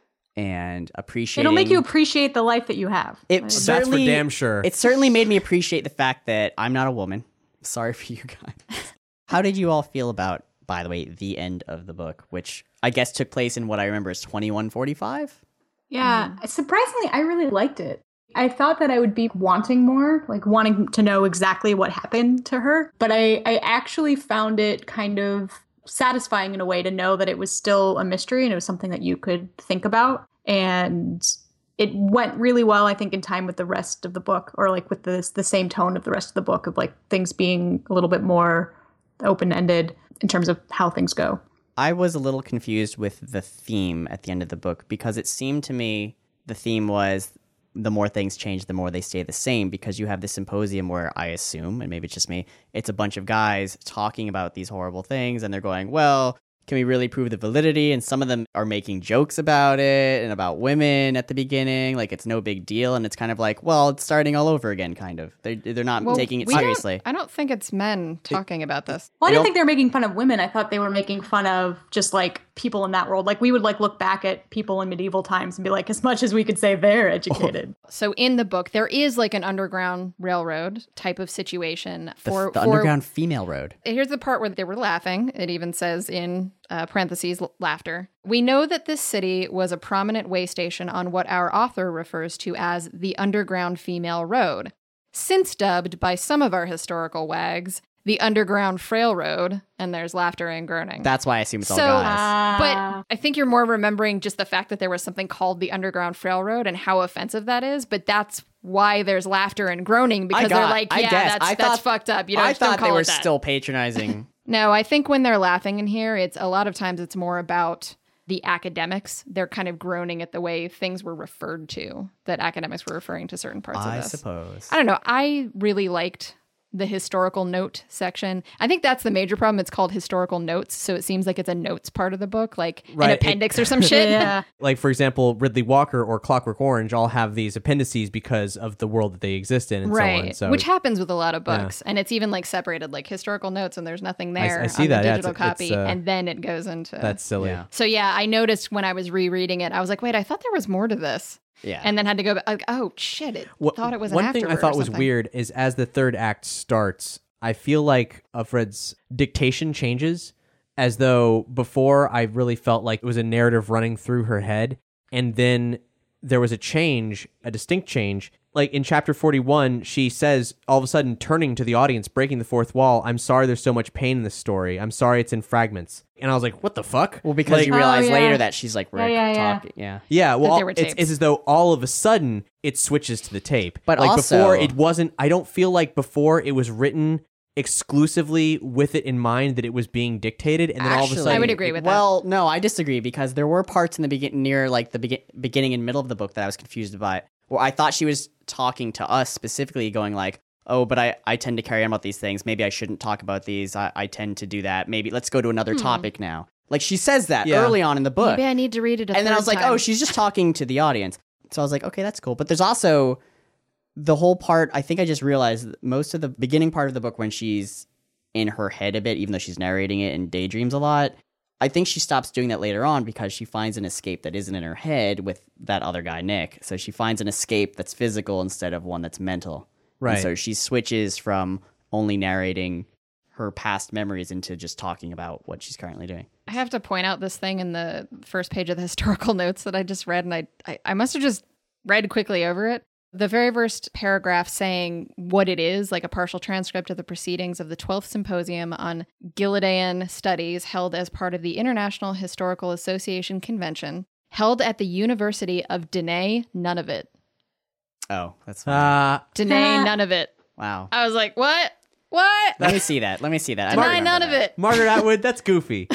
and appreciating. It'll make you appreciate the life that you have. That's for damn sure. It certainly made me appreciate the fact that I'm not a woman. Sorry for you guys. How did you all feel about, by the way, the end of the book, which I guess took place in what I remember is 2145? Yeah, surprisingly, I really liked it. I thought that I would be wanting more, like wanting to know exactly what happened to her. But I actually found it kind of satisfying in a way to know that it was still a mystery and it was something that you could think about. And it went really well, I think, in time with the rest of the book, or like with the same tone of the rest of the book, of like things being a little bit more open-ended in terms of how things go. I was a little confused with the theme at the end of the book, because it seemed to me the theme was the more things change, the more they stay the same, because you have this symposium where I assume, and maybe it's just me, it's a bunch of guys talking about these horrible things, and they're going, well, can we really prove the validity? And some of them are making jokes about it and about women at the beginning, like it's no big deal, and it's kind of like, well, it's starting all over again, kind of. They're not taking it seriously. I don't think it's men talking about this. Well, I didn't think they were making fun of women. I thought they were making fun of just like people in that world. Like we would like look back at people in medieval times and be like, as much as we could say they're educated. So in the book, there is like an underground railroad type of situation for the underground female road. Here's the part where they were laughing. It even says in parentheses, laughter. We know that this city was a prominent way station on what our author refers to as the Underground Female Road, since dubbed by some of our historical wags the Underground Frail Road, and there's laughter and groaning. That's why I assume it's all guys. But I think you're more remembering just the fact that there was something called the Underground Frail Road and how offensive that is, but that's why there's laughter and groaning, because they're like, that's fucked up. I thought they were that. still patronizing. No, I think when they're laughing in here, it's a lot of times it's more about the academics. They're kind of groaning at the way things were referred to, that academics were referring to certain parts of this. I suppose. I don't know. I really liked the historical note section. I think that's the major problem. It's called historical notes, so it seems like it's a notes part of the book, like an appendix or some shit. Yeah. Like, for example, Ridley Walker or Clockwork Orange all have these appendices because of the world that they exist in and so on. So, which happens with a lot of books. And it's even like separated, like historical notes, and there's nothing there I see on that. the Yeah, digital copy, and then it goes into... That's silly. Yeah. So yeah, I noticed when I was rereading it, I was like, wait, I thought there was more to this. Yeah. And then had to go back, like, oh shit, thought it was an One thing I afterword thought or was something. weird is as the third act starts, I feel like Uffred's dictation changes, as though before I really felt like it was a narrative running through her head, and then there was a change, a distinct change. Like in chapter 41, she says, all of a sudden turning to the audience, breaking the fourth wall, "I'm sorry there's so much pain in this story. I'm sorry it's in fragments." And I was like, what the fuck? Well, because you realize later that she's like talking. Yeah. Yeah, well, there were it's tapes. as though all of a sudden it switches to the tape. But like also- before, it wasn't. I don't feel like before it was written exclusively with it in mind that it was being dictated, and then all of a Actually, sudden, I would agree with that. Well, no, I disagree, because there were parts in the near like the beginning and middle of the book that I was confused by, where I thought she was talking to us specifically, going like, "Oh, but I tend to carry on about these things. Maybe I shouldn't talk about these. I tend to do that. Maybe let's go to another topic now." Like she says that early on in the book. Maybe I need to read it a And then I third was like, time. oh, she's just talking to the audience. So I was like, okay, that's cool. But there's also the whole part, I think I just realized that most of the beginning part of the book when she's in her head a bit, even though she's narrating it and daydreams a lot, I think she stops doing that later on because she finds an escape that isn't in her head with that other guy, Nick. So she finds an escape that's physical instead of one that's mental. Right. And so she switches from only narrating her past memories into just talking about what she's currently doing. I have to point out this thing in the first page of the historical notes that I just read, and I must have just read quickly over it. The very first paragraph saying what it is, like a partial transcript of the proceedings of the 12th Symposium on Gillidaean Studies held as part of the International Historical Association Convention, held at the University of Dene Nunavut. Oh, that's funny. Dene Nunavut. Wow. I was like, what? What? Let me see that. I don't Deny remember Nunavut. that. Margaret Atwood, that's goofy.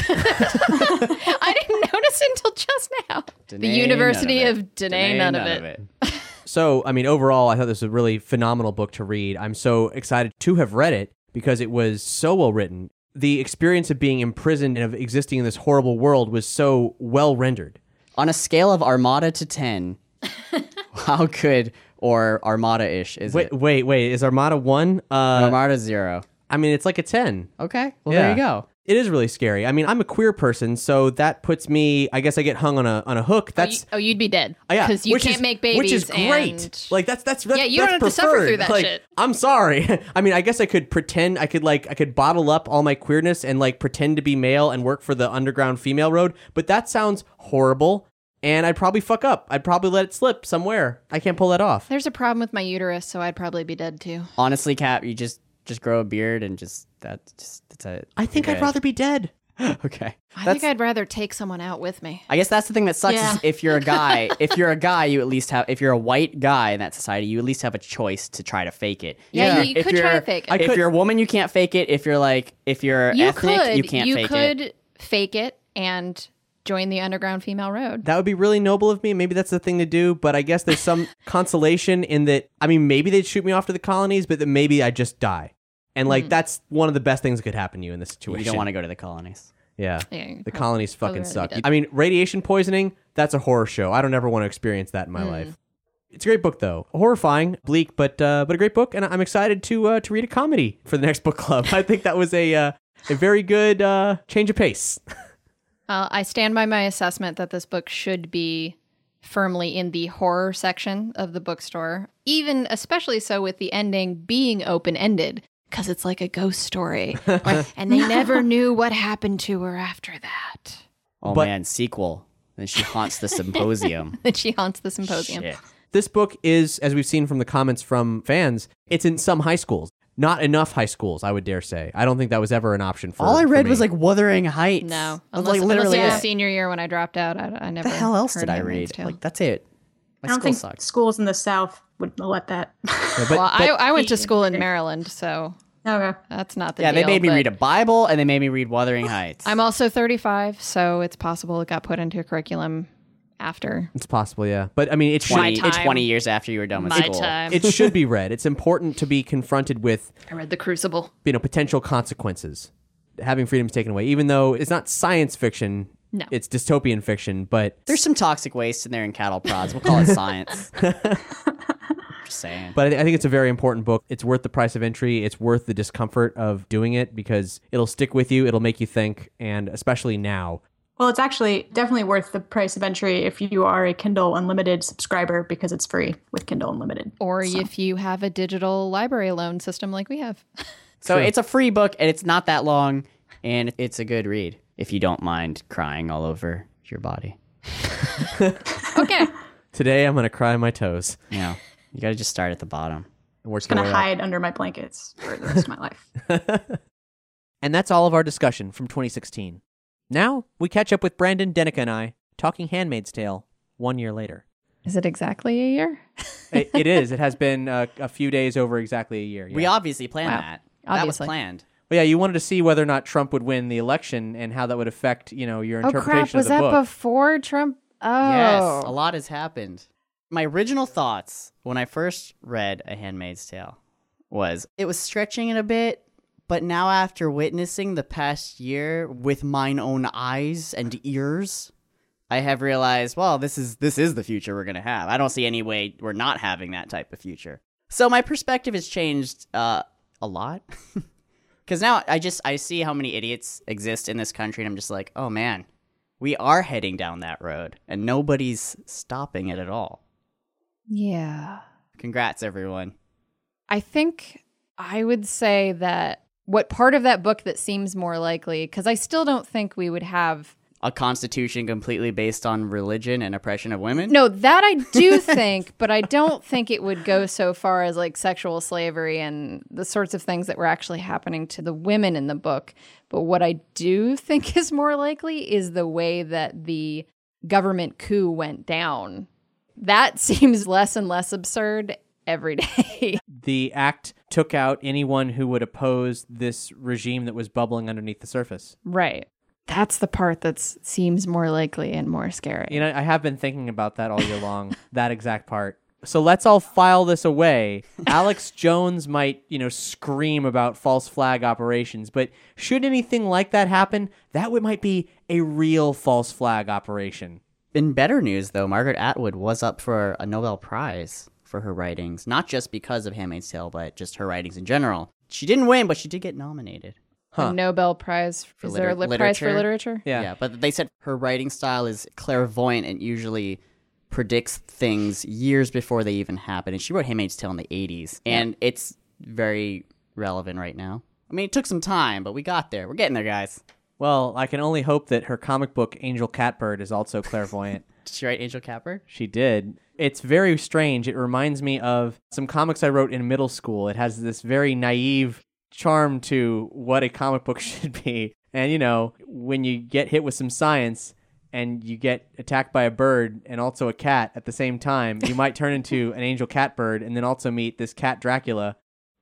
I didn't notice until just now. The Dene University Nunavut. of Dene Nunavut. So, I mean, overall, I thought this was a really phenomenal book to read. I'm so excited to have read it because it was so well written. The experience of being imprisoned and of existing in this horrible world was so well rendered. On a scale of Armada to 10, how good or Armada-ish is it? Wait. Is Armada 1? Armada 0. I mean, it's like a 10. Okay. Well, there you go. It is really scary. I mean, I'm a queer person, so that puts me, I guess I get hung on a hook. That's you'd be dead. yeah, Because you can't make babies. Which is great. and- Like that's Yeah, you don't have to suffer preferred. through that Like, shit. I'm sorry. I mean, I guess I could pretend I could bottle up all my queerness and like pretend to be male and work for the Underground Female Road, but that sounds horrible. And I'd probably fuck up. I'd probably let it slip somewhere. I can't pull that off. There's a problem with my uterus, so I'd probably be dead too. Honestly, Cap, you just grow a beard and that's it. I think You're I'd good. rather be dead. Okay. I think I'd rather take someone out with me. I guess that's the thing that sucks Yeah. is if you're a guy, you at least have, if you're a white guy in that society, you at least have a choice to try to fake it. Yeah, If you you're- could try to fake it. If you're a woman, you can't fake it. If you're ethnic, you can't fake it. You could fake it and join the Underground Female Road. That would be really noble of me. Maybe that's the thing to do, but I guess there's some consolation in that. I mean, maybe they'd shoot me off to the colonies, but then maybe I just die. And like, that's one of the best things that could happen to you in this situation. You don't want to go to the colonies. Yeah. Yeah, The colonies probably fucking rather suck. be dead. I mean, radiation poisoning, that's a horror show. I don't ever want to experience that in my life. It's a great book, though. Horrifying, bleak, but a great book, and I'm excited to read a comedy for the next book club. I think that was a very good change of pace. I stand by my assessment that this book should be firmly in the horror section of the bookstore, even especially so with the ending being open-ended, because it's like a ghost story. And they never knew what happened to her after that. Oh, man, sequel. Then she haunts the symposium. Then she haunts the symposium. Shit. This book is, as we've seen from the comments from fans, it's in some high schools. Not enough high schools, I would dare say. I don't think that was ever an option for All I read me. was like Wuthering Heights. No. That's Unless, like literally unless it was it. senior year when I dropped out, I never What the hell else heard did I Handmaid's read? Tale. Like, that's it. My I don't school think sucked. schools in the South would let that. Yeah, well, I went to school in Maryland, so Okay. that's not the Yeah, deal. they made me but read a Bible and they made me read Wuthering Heights. I'm also 35, so it's possible it got put into a curriculum after. It's possible, yeah. But I mean, it's 20, My it's time. 20 years after you were done with My school. time. it should be read. It's important to be confronted with, I read The Crucible. potential consequences. Having freedoms taken away, even though it's not science fiction. No. It's dystopian fiction, but There's some toxic waste in there in cattle prods. We'll call it science. Just saying. But I think it's a very important book. It's worth the price of entry. It's worth the discomfort of doing it because it'll stick with you. It'll make you think. And especially now. Well, it's actually definitely worth the price of entry if you are a Kindle Unlimited subscriber because it's free with Kindle Unlimited. Or if you have a digital library loan system like we have. So it's a free book and it's not that long and it's a good read if you don't mind crying all over your body. Okay. Today I'm going to cry my toes. You know, you got to just start at the bottom. And work It's your going way to up. hide under my blankets for the rest of my life. And that's all of our discussion from 2016. Now we catch up with Brandon, Denica, and I talking Handmaid's Tale 1 year later. Is it exactly a year? It is. It has been a few days over exactly a year. Yeah. We obviously planned Wow. that. Obviously. That was planned. Well, yeah, you wanted to see whether or not Trump would win the election and how that would affect, your Oh, interpretation crap. Was of the that book. before Trump? Oh. Yes, a lot has happened. My original thoughts when I first read A Handmaid's Tale was it was stretching it a bit, but now after witnessing the past year with mine own eyes and ears, I have realized, well, this is the future we're going to have. I don't see any way we're not having that type of future. So my perspective has changed a lot. Because now I see how many idiots exist in this country, and I'm just like, oh man, we are heading down that road, and nobody's stopping it at all. Yeah. Congrats, everyone. I think I would say that what part of that book that seems more likely, because I still don't think we would have. A constitution completely based on religion and oppression of women? No, that I do think, but I don't think it would go so far as like sexual slavery and the sorts of things that were actually happening to the women in the book. But what I do think is more likely is the way that the government coup went down. That seems less and less absurd every day. The act took out anyone who would oppose this regime that was bubbling underneath the surface. Right. That's the part that seems more likely and more scary. I have been thinking about that all year long, that exact part. So let's all file this away. Alex Jones might, scream about false flag operations, but should anything like that happen, that might be a real false flag operation. In better news, though, Margaret Atwood was up for a Nobel Prize for her writings, not just because of Handmaid's Tale, but just her writings in general. She didn't win, but she did get nominated. A Nobel Prize. Is there a prize for literature? Yeah, but they said her writing style is clairvoyant and usually predicts things years before they even happen. And she wrote Handmaid's Tale in the 80s, and it's very relevant right now. I mean, it took some time, but we got there. We're getting there, guys. Well, I can only hope that her comic book, Angel Catbird, is also clairvoyant. Did she write Angel Catbird? She did. It's very strange. It reminds me of some comics I wrote in middle school. It has this very naive charm to what a comic book should be. And, when you get hit with some science and you get attacked by a bird and also a cat at the same time, you might turn into an angel catbird and then also meet this cat Dracula.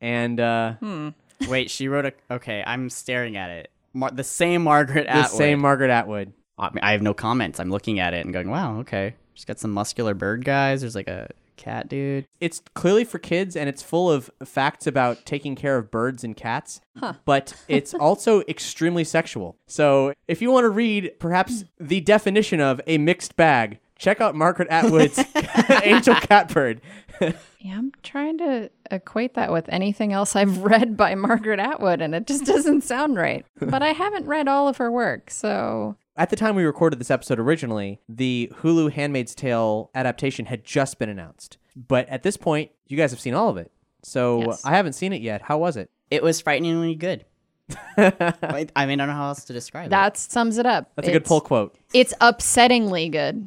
And, Wait, she wrote okay, I'm staring at it. The same Margaret Atwood. The same Margaret Atwood. I have no comments. I'm looking at it and going, wow, okay. She's got some muscular bird guys. There's like a cat dude. It's clearly for kids, and it's full of facts about taking care of birds and cats, but it's also extremely sexual. So if you want to read perhaps the definition of a mixed bag, check out Margaret Atwood's Angel Catbird. Yeah, I'm trying to equate that with anything else I've read by Margaret Atwood, and it just doesn't sound right. But I haven't read all of her work, so... At the time we recorded this episode originally, the Hulu Handmaid's Tale adaptation had just been announced. But at this point, you guys have seen all of it. So Yes. I haven't seen it yet. How was it? It was frighteningly good. I mean, I don't know how else to describe it. That sums it up. That's a good pull quote. It's upsettingly good.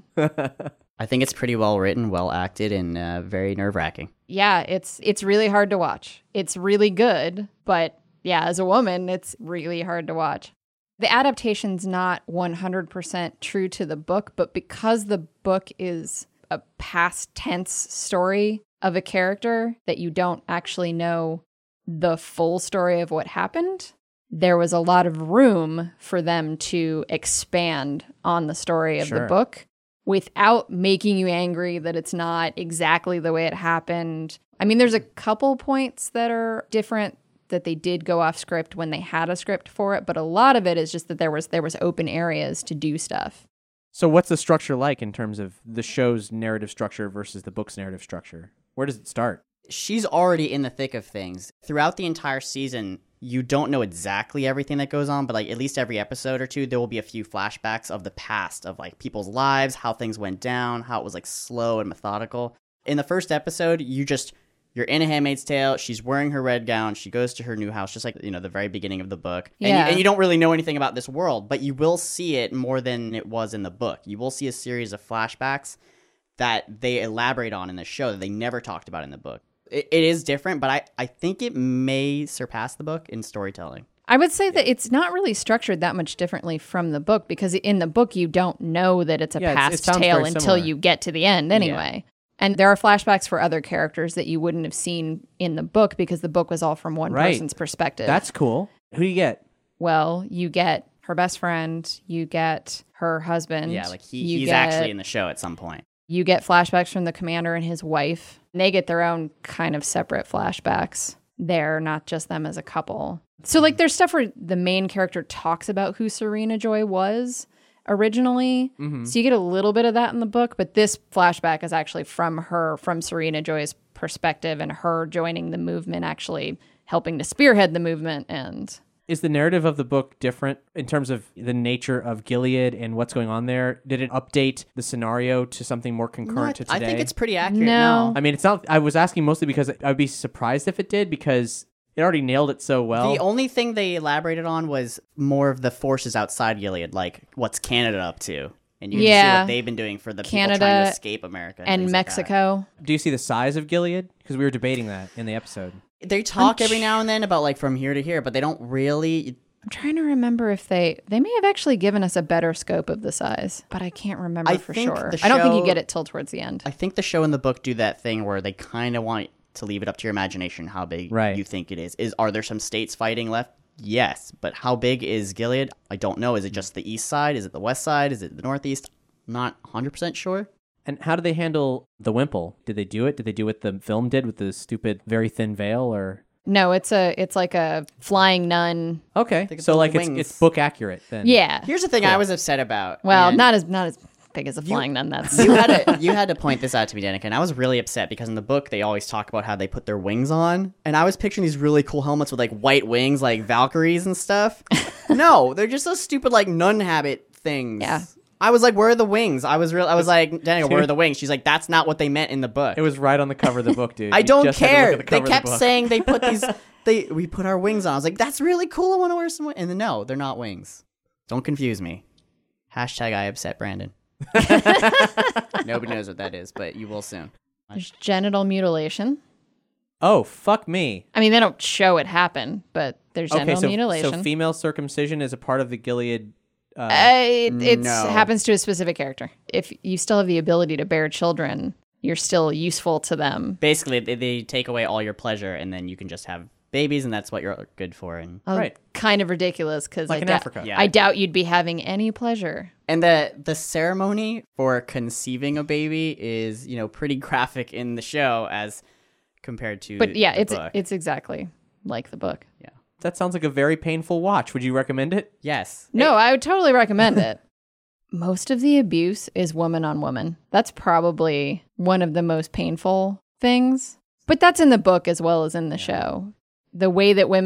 I think it's pretty well written, well acted, and very nerve-wracking. Yeah, it's really hard to watch. It's really good, but yeah, as a woman, it's really hard to watch. The adaptation's not 100% true to the book, but because the book is a past tense story of a character that you don't actually know the full story of what happened, there was a lot of room for them to expand on the story of the book without making you angry that it's not exactly the way it happened. I mean, there's a couple points that are different that they did go off script when they had a script for it, but a lot of it is just that there was open areas to do stuff. So what's the structure like in terms of the show's narrative structure versus the book's narrative structure? Where does it start? She's already in the thick of things. Throughout the entire season, you don't know exactly everything that goes on, but like at least every episode or two, there will be a few flashbacks of the past, of like people's lives, how things went down, how it was like slow and methodical. In the first episode, you're in A Handmaid's Tale. She's wearing her red gown. She goes to her new house, just like, the very beginning of the book. Yeah. And you don't really know anything about this world, but you will see it more than it was in the book. You will see a series of flashbacks that they elaborate on in the show that they never talked about in the book. It is different, but I think it may surpass the book in storytelling. I would say that it's not really structured that much differently from the book, because in the book, you don't know that it's a past tale until you get to the end anyway. Yeah. And there are flashbacks for other characters that you wouldn't have seen in the book because the book was all from one person's perspective. That's cool. Who do you get? Well, you get her best friend, you get her husband. Yeah, like he's actually in the show at some point. You get flashbacks from the commander and his wife. They get their own kind of separate flashbacks. They're not just them as a couple. So like there's stuff where the main character talks about who Serena Joy was originally. Mm-hmm. So you get a little bit of that in the book, but this flashback is actually from Serena Joy's perspective and her joining the movement, actually helping to spearhead the movement. And is the narrative of the book different in terms of the nature of Gilead and what's going on there? Did it update the scenario to something more concurrent to today? I think it's pretty accurate. No. I mean, it's not. I was asking mostly because I'd be surprised if it did, because it already nailed it so well. The only thing they elaborated on was more of the forces outside Gilead, like what's Canada up to. And you can see what they've been doing for the Canada people trying to escape America. And Mexico. Like do you see the size of Gilead? Because we were debating that in the episode. They talk every now and then about like from here to here, but they don't really... I'm trying to remember if they may have actually given us a better scope of the size, but I can't remember for sure. I don't think you get it till towards the end. I think the show and the book do that thing where they kind of want to leave it up to your imagination how big you think it is. Are there some states fighting left? Yes, but how big is Gilead? I don't know. Is it just the east side? Is it the west side? Is it the northeast? I'm not 100% sure. And how do they handle the Wimple? Did they do it? Did they do what the film did with the stupid, very thin veil, or... No, it's like a flying nun. Okay, so like it's book accurate then. Yeah. Here's the thing I was upset about. Well, not as big as a flying nun. That's you had to point this out to me, Danica, and I was really upset because in the book they always talk about how they put their wings on, and I was picturing these really cool helmets with like white wings, like Valkyries and stuff. No, they're just those stupid like nun habit things. Yeah. I was like, where are the wings? I was like, Danica, where are the wings? She's like, that's not what they meant in the book. It was right on the cover of the book, dude. I don't care. They kept saying they put these. We put our wings on. I was like, that's really cool. I want to wear some wings. And then no, they're not wings. Don't confuse me. Hashtag I upset Brandon. Nobody knows what that is, but you will soon. There's genital mutilation. Oh, fuck me. I mean, they don't show it happen, but there's genital mutilation. So female circumcision is a part of the Gilead... It no. happens to a specific character. If you still have the ability to bear children, you're still useful to them. Basically, they take away all your pleasure, and then you can just have babies, and that's what you're good for. And right. Kind of ridiculous, because like in Africa. I doubt you'd be having any pleasure. And the ceremony for conceiving a baby is, pretty graphic in the show as compared to But yeah, the book. it's exactly like the book. Yeah. That sounds like a very painful watch. Would you recommend it? Yes. No, I would totally recommend it. Most of the abuse is woman on woman. That's probably one of the most painful things. But that's in the book as well as in the show. The way that women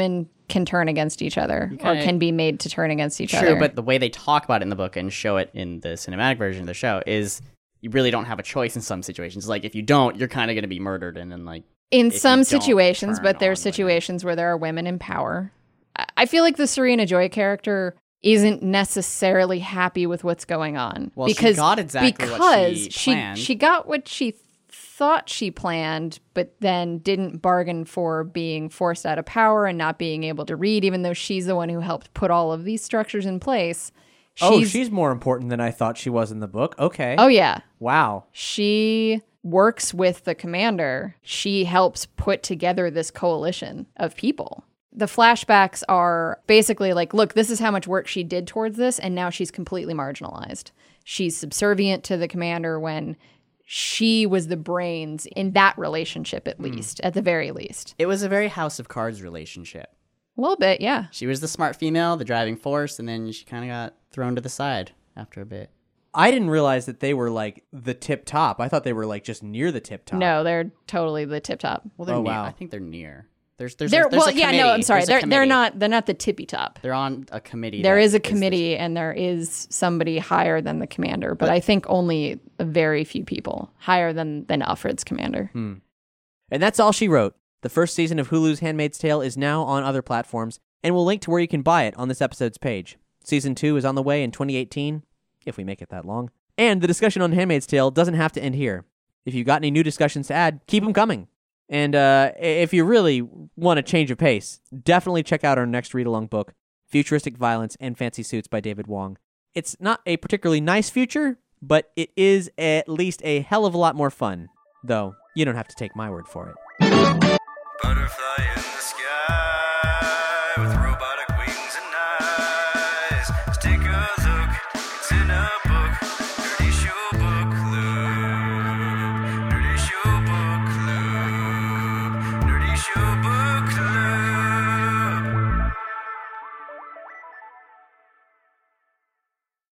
can turn against each other or can be made to turn against each other. True, but the way they talk about it in the book and show it in the cinematic version of the show is you really don't have a choice in some situations. Like, if you don't, you're kind of going to be murdered. And then, like, in some situations, but there's situations where there are women in power. I feel like the Serena Joy character isn't necessarily happy with what's going on. Well, she got exactly what she planned. She got what she thought she planned, but then didn't bargain for being forced out of power and not being able to read, even though she's the one who helped put all of these structures in place. She's more important than I thought she was in the book. Okay. Oh, yeah. Wow. She works with the commander. She helps put together this coalition of people. The flashbacks are basically like, look, this is how much work she did towards this, and now she's completely marginalized. She's subservient to the commander when she was the brains in that relationship, at least, at the very least. It was a very House of Cards relationship. A little bit, yeah. She was the smart female, the driving force, and then she kind of got thrown to the side after a bit. I didn't realize that they were like the tip top. I thought they were like just near the tip top. No, they're totally the tip top. Well, they're near. Wow. I think they're near. There's a no, I'm sorry. They're not the tippy top. They're on a committee. There is a committee, and there is somebody higher than the commander, but I think only a very few people higher than Alfred's commander. And that's all she wrote. The first season of Hulu's Handmaid's Tale is now on other platforms, and we'll link to where you can buy it on this episode's page. Season 2 is on the way in 2018, if we make it that long. And the discussion on Handmaid's Tale doesn't have to end here. If you've got any new discussions to add, keep them coming. And if you really want a change of pace, definitely check out our next read-along book, Futuristic Violence and Fancy Suits by David Wong. It's not a particularly nice future, but it is at least a hell of a lot more fun. Though, you don't have to take my word for it. Butterfly in the sky.